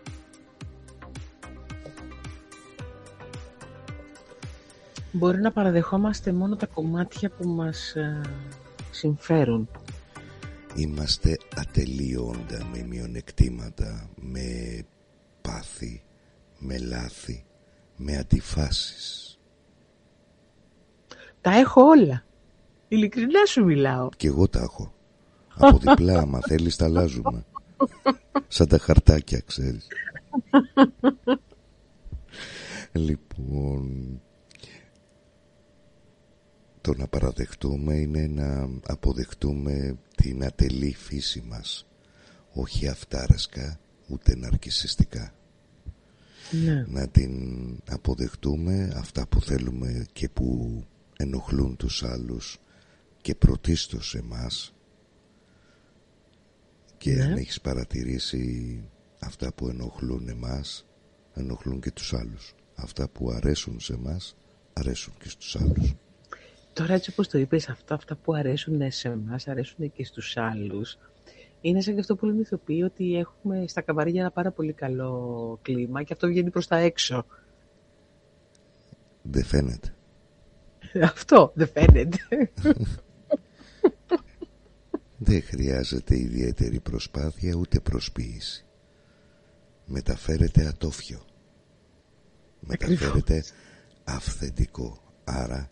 [SPEAKER 3] Μπορεί να παραδεχόμαστε μόνο τα κομμάτια που μας ε, συμφέρουν.
[SPEAKER 6] Είμαστε ατελείοντα, με μειονεκτήματα, με πάθη, με λάθη, με αντιφάσεις.
[SPEAKER 3] Τα έχω όλα. Ειλικρινά σου μιλάω.
[SPEAKER 6] Κι εγώ τα έχω. Από διπλά, άμα θέλεις τα αλλάζουμε. Σαν τα χαρτάκια, ξέρεις. Λοιπόν, το να παραδεχτούμε είναι να αποδεχτούμε την ατελή φύση μας, όχι αυτάρασκα ούτε ναρκισσιστικά.
[SPEAKER 3] Ναι.
[SPEAKER 6] Να την αποδεχτούμε, αυτά που θέλουμε και που ενοχλούν τους άλλους και πρωτίστως εμάς. Και
[SPEAKER 3] Ναι.
[SPEAKER 6] αν έχεις παρατηρήσει, αυτά που ενοχλούν εμάς ενοχλούν και τους άλλους. Αυτά που αρέσουν σε εμάς αρέσουν και στους άλλους.
[SPEAKER 3] Τώρα έτσι όπως το είπες, αυτά, αυτά που αρέσουν σε εμάς αρέσουν και στους άλλους. Είναι σαν και αυτό που λένε οι ηθοποιοί, ότι έχουμε στα καμπαρία ένα πάρα πολύ καλό κλίμα και αυτό βγαίνει προς τα έξω.
[SPEAKER 6] Δεν φαίνεται.
[SPEAKER 3] Αυτό δεν φαίνεται.
[SPEAKER 6] Δεν χρειάζεται ιδιαίτερη προσπάθεια ούτε προσποίηση. Μεταφέρεται ατόφιο. Μεταφέρεται αυθεντικό. Άρα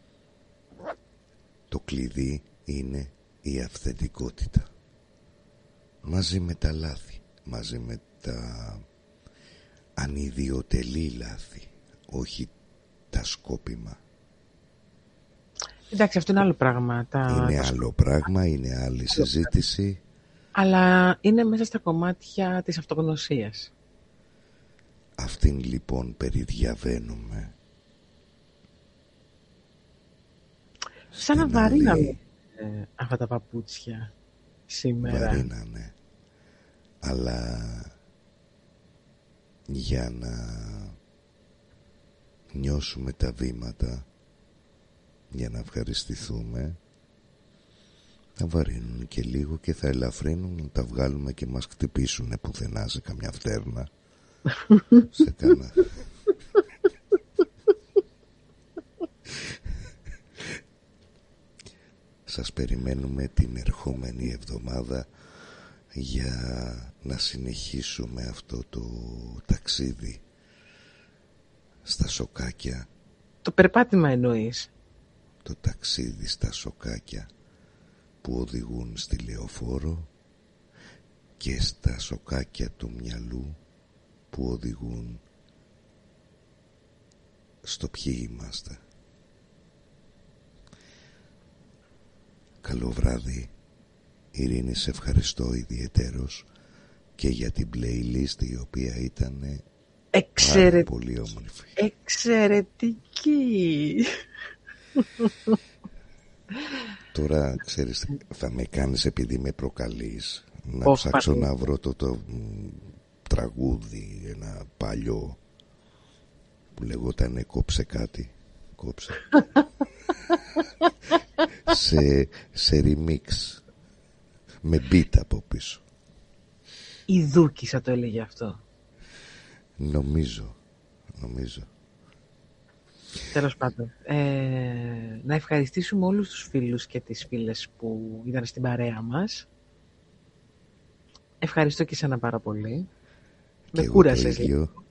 [SPEAKER 6] το κλειδί είναι η αυθεντικότητα. Μαζί με τα λάθη, μαζί με τα ανιδιοτελή λάθη, όχι τα σκόπιμα.
[SPEAKER 3] Εντάξει, αυτό είναι άλλο πράγμα. Τα...
[SPEAKER 6] Είναι
[SPEAKER 3] τα...
[SPEAKER 6] άλλο πράγμα, είναι άλλη συζήτηση.
[SPEAKER 3] Αλλά είναι μέσα στα κομμάτια της αυτογνωσίας.
[SPEAKER 6] Αυτήν λοιπόν περιδιαβαίνουμε.
[SPEAKER 3] Σαν να βαρύναμε. ε, αυτά τα παπούτσια σήμερα.
[SPEAKER 6] Βαρύνανε. Αλλά για να νιώσουμε τα βήματα, για να ευχαριστηθούμε, θα βαρύνουν και λίγο και θα ελαφρύνουν, να τα βγάλουμε και μας χτυπήσουνε πουθενά σε καμιά φτέρνα. Σε κάνα... Σας περιμένουμε την ερχόμενη εβδομάδα για να συνεχίσουμε αυτό το ταξίδι στα σοκάκια.
[SPEAKER 3] Το περπάτημα εννοείς?
[SPEAKER 6] Το ταξίδι στα σοκάκια που οδηγούν στη λεωφόρο και στα σοκάκια του μυαλού που οδηγούν στο ποιοι είμαστε. Καλό βράδυ. Ειρήνη, σε ευχαριστώ ιδιαιτέρως και για την playlist, η οποία ήταν
[SPEAKER 3] Εξαιρε...
[SPEAKER 6] πάρα πολύ όμορφη.
[SPEAKER 3] Εξαιρετική.
[SPEAKER 6] Τώρα ξέρεις, θα με κάνεις, επειδή με προκαλείς, να
[SPEAKER 3] Oh,
[SPEAKER 6] ψάξω
[SPEAKER 3] πάλι.
[SPEAKER 6] να βρω το, το μ, τραγούδι, ένα παλιό που λεγόταν «Κόψε κάτι». Κόψε. σε, σε remix με beat από πίσω.
[SPEAKER 3] Η Δούκισσα το έλεγε αυτό.
[SPEAKER 6] Νομίζω, νομίζω.
[SPEAKER 3] Τέλος πάντων, ε, να ευχαριστήσουμε όλους τους φίλους και τις φίλες που ήταν στην παρέα μας. Ευχαριστώ και εσένα πάρα πολύ.
[SPEAKER 6] Και
[SPEAKER 3] Με κούρασες
[SPEAKER 6] το ίδιο.
[SPEAKER 3] λίγο.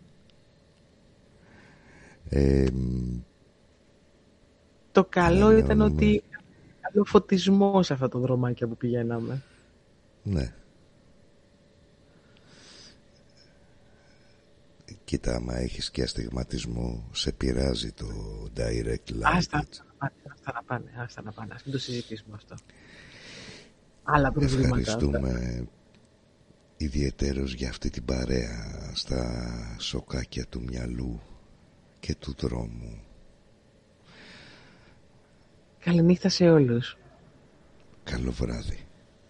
[SPEAKER 6] Ε,
[SPEAKER 3] Το καλό
[SPEAKER 6] ναι,
[SPEAKER 3] ήταν
[SPEAKER 6] ναι,
[SPEAKER 3] ότι καλό φωτισμό σε αυτά τα δρομάκια που πηγαίναμε.
[SPEAKER 6] ναι. Κοίτα, άμα έχεις και αστιγματισμό, σε πειράζει το direct light.
[SPEAKER 3] Άστα, άστα να πάνε, άστα να πάνε, άστα να πάνε. Ας μην το συζητήσουμε αυτό. Άλλα προβλήματα.
[SPEAKER 6] Ευχαριστούμε ιδιαιτέρως για αυτή την παρέα στα σοκάκια του μυαλού και του δρόμου.
[SPEAKER 3] Καληνύχτα σε όλους.
[SPEAKER 6] Καλό βράδυ.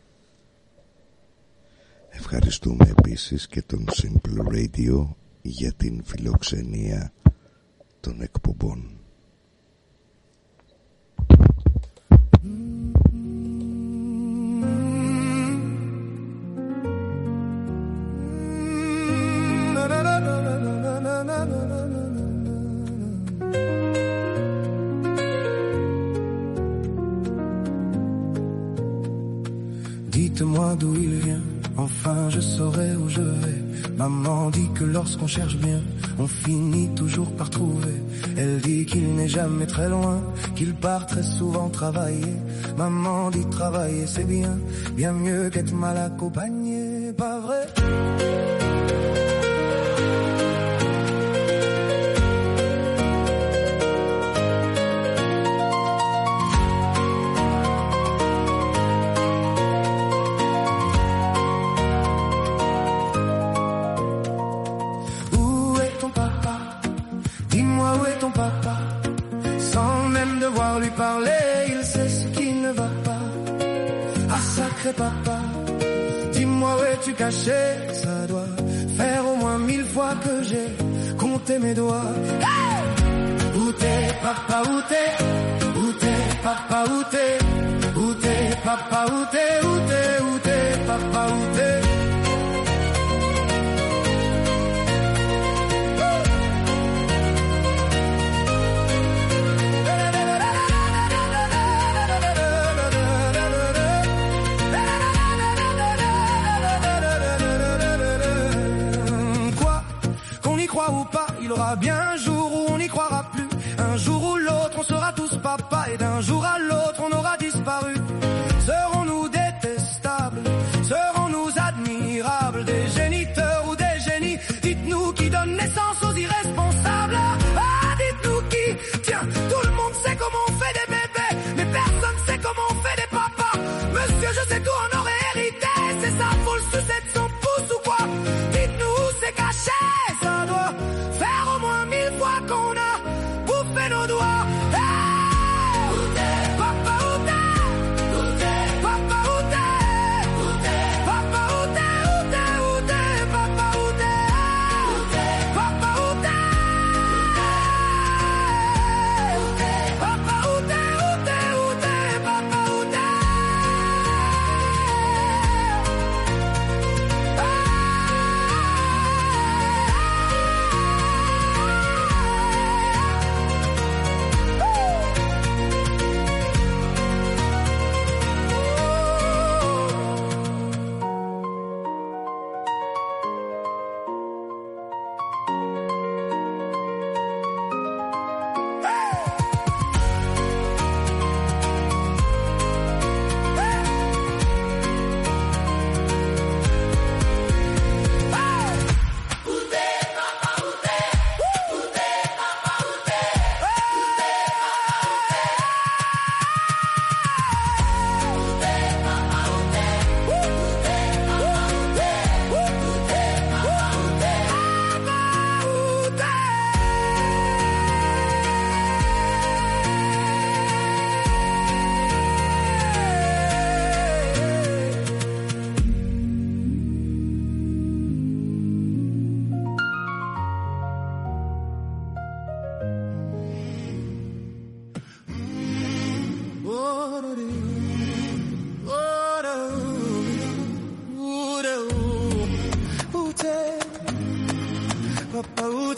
[SPEAKER 6] Ευχαριστούμε επίσης και τον Simple Radio για την φιλοξενία των εκπομπών.
[SPEAKER 5] Dites-moi d'où il vient, enfin je saurai où je vais. Maman dit que lorsqu'on cherche bien, on finit toujours par trouver. Elle dit qu'il n'est jamais très loin, qu'il part très souvent travailler. Maman dit travailler c'est bien, bien mieux qu'être mal accompagné, pas vrai? Parler, il sait ce qui ne va pas. Ah sacré papa, dis-moi où es-tu caché? Ça doit faire au moins mille fois que j'ai compté mes doigts. Hey! Où t'es papa, où t'es? Où t'es papa, où t'es? Où t'es papa, où t'es? Où t'es, où t'es papa, où t'es? Ou pas, il aura bien un jour où on n'y croira plus. Un jour où l'autre, on sera tous papa. Et d'un jour à l'autre, on aura disparu. Serons-nous détestables? Serons-nous admirables? Des géniteurs ou des génies? Dites-nous qui donne naissance aux irresponsables. Ah, dites-nous qui? Tiens, tout le monde sait comment on fait des bébés, mais personne sait comment on fait des papas. Monsieur, je sais tout, on aurait hérité. C'est ça, faut le sucer de son pouce ou quoi? Dites-nous où c'est caché. Faire au moins mille fois qu'on a bouffé nos doigts. Hey! Où t'es, papa, où t'es?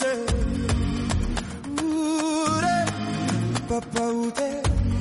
[SPEAKER 5] t'es? Où t'es? Papa, où t'es?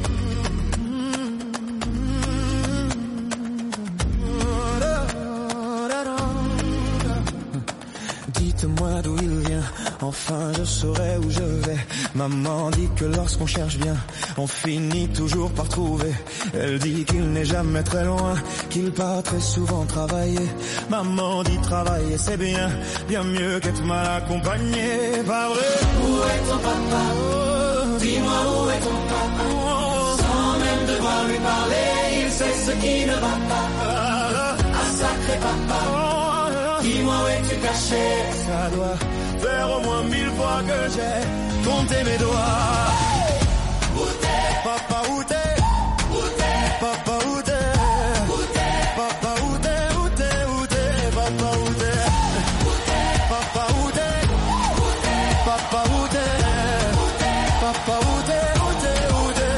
[SPEAKER 5] Dites-moi d'où il vient, enfin je saurai où je vais. Maman dit que lorsqu'on cherche bien, on finit toujours par trouver. Elle dit qu'il n'est jamais très loin, qu'il part très souvent travailler. Maman dit travailler c'est bien, bien mieux qu'être mal accompagné. Pas vrai? Où est ton papa? Oh, dis-moi où est ton papa? Oh, sans même devoir lui parler, il sait ce qui ne va pas. Ah, un sacré papa. Dis-moi où es-tu caché? Ça doit faire au moins mille fois que j'ai compté mes doigts. Où t'es? Papa, où t'es? Où t'es? Papa, où t'es? Où t'es? Papa, où t'es? Où t'es? Où t'es? Papa, où t'es? Où t'es? Papa, où t'es? Où t'es? Papa, où t'es? Où t'es? Papa, où t'es? Où t'es? Où t'es?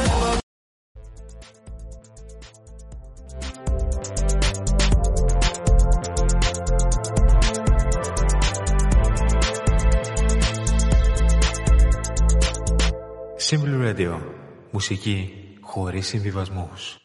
[SPEAKER 1] Simple Radio. Μουσική χωρίς συμβιβασμούς.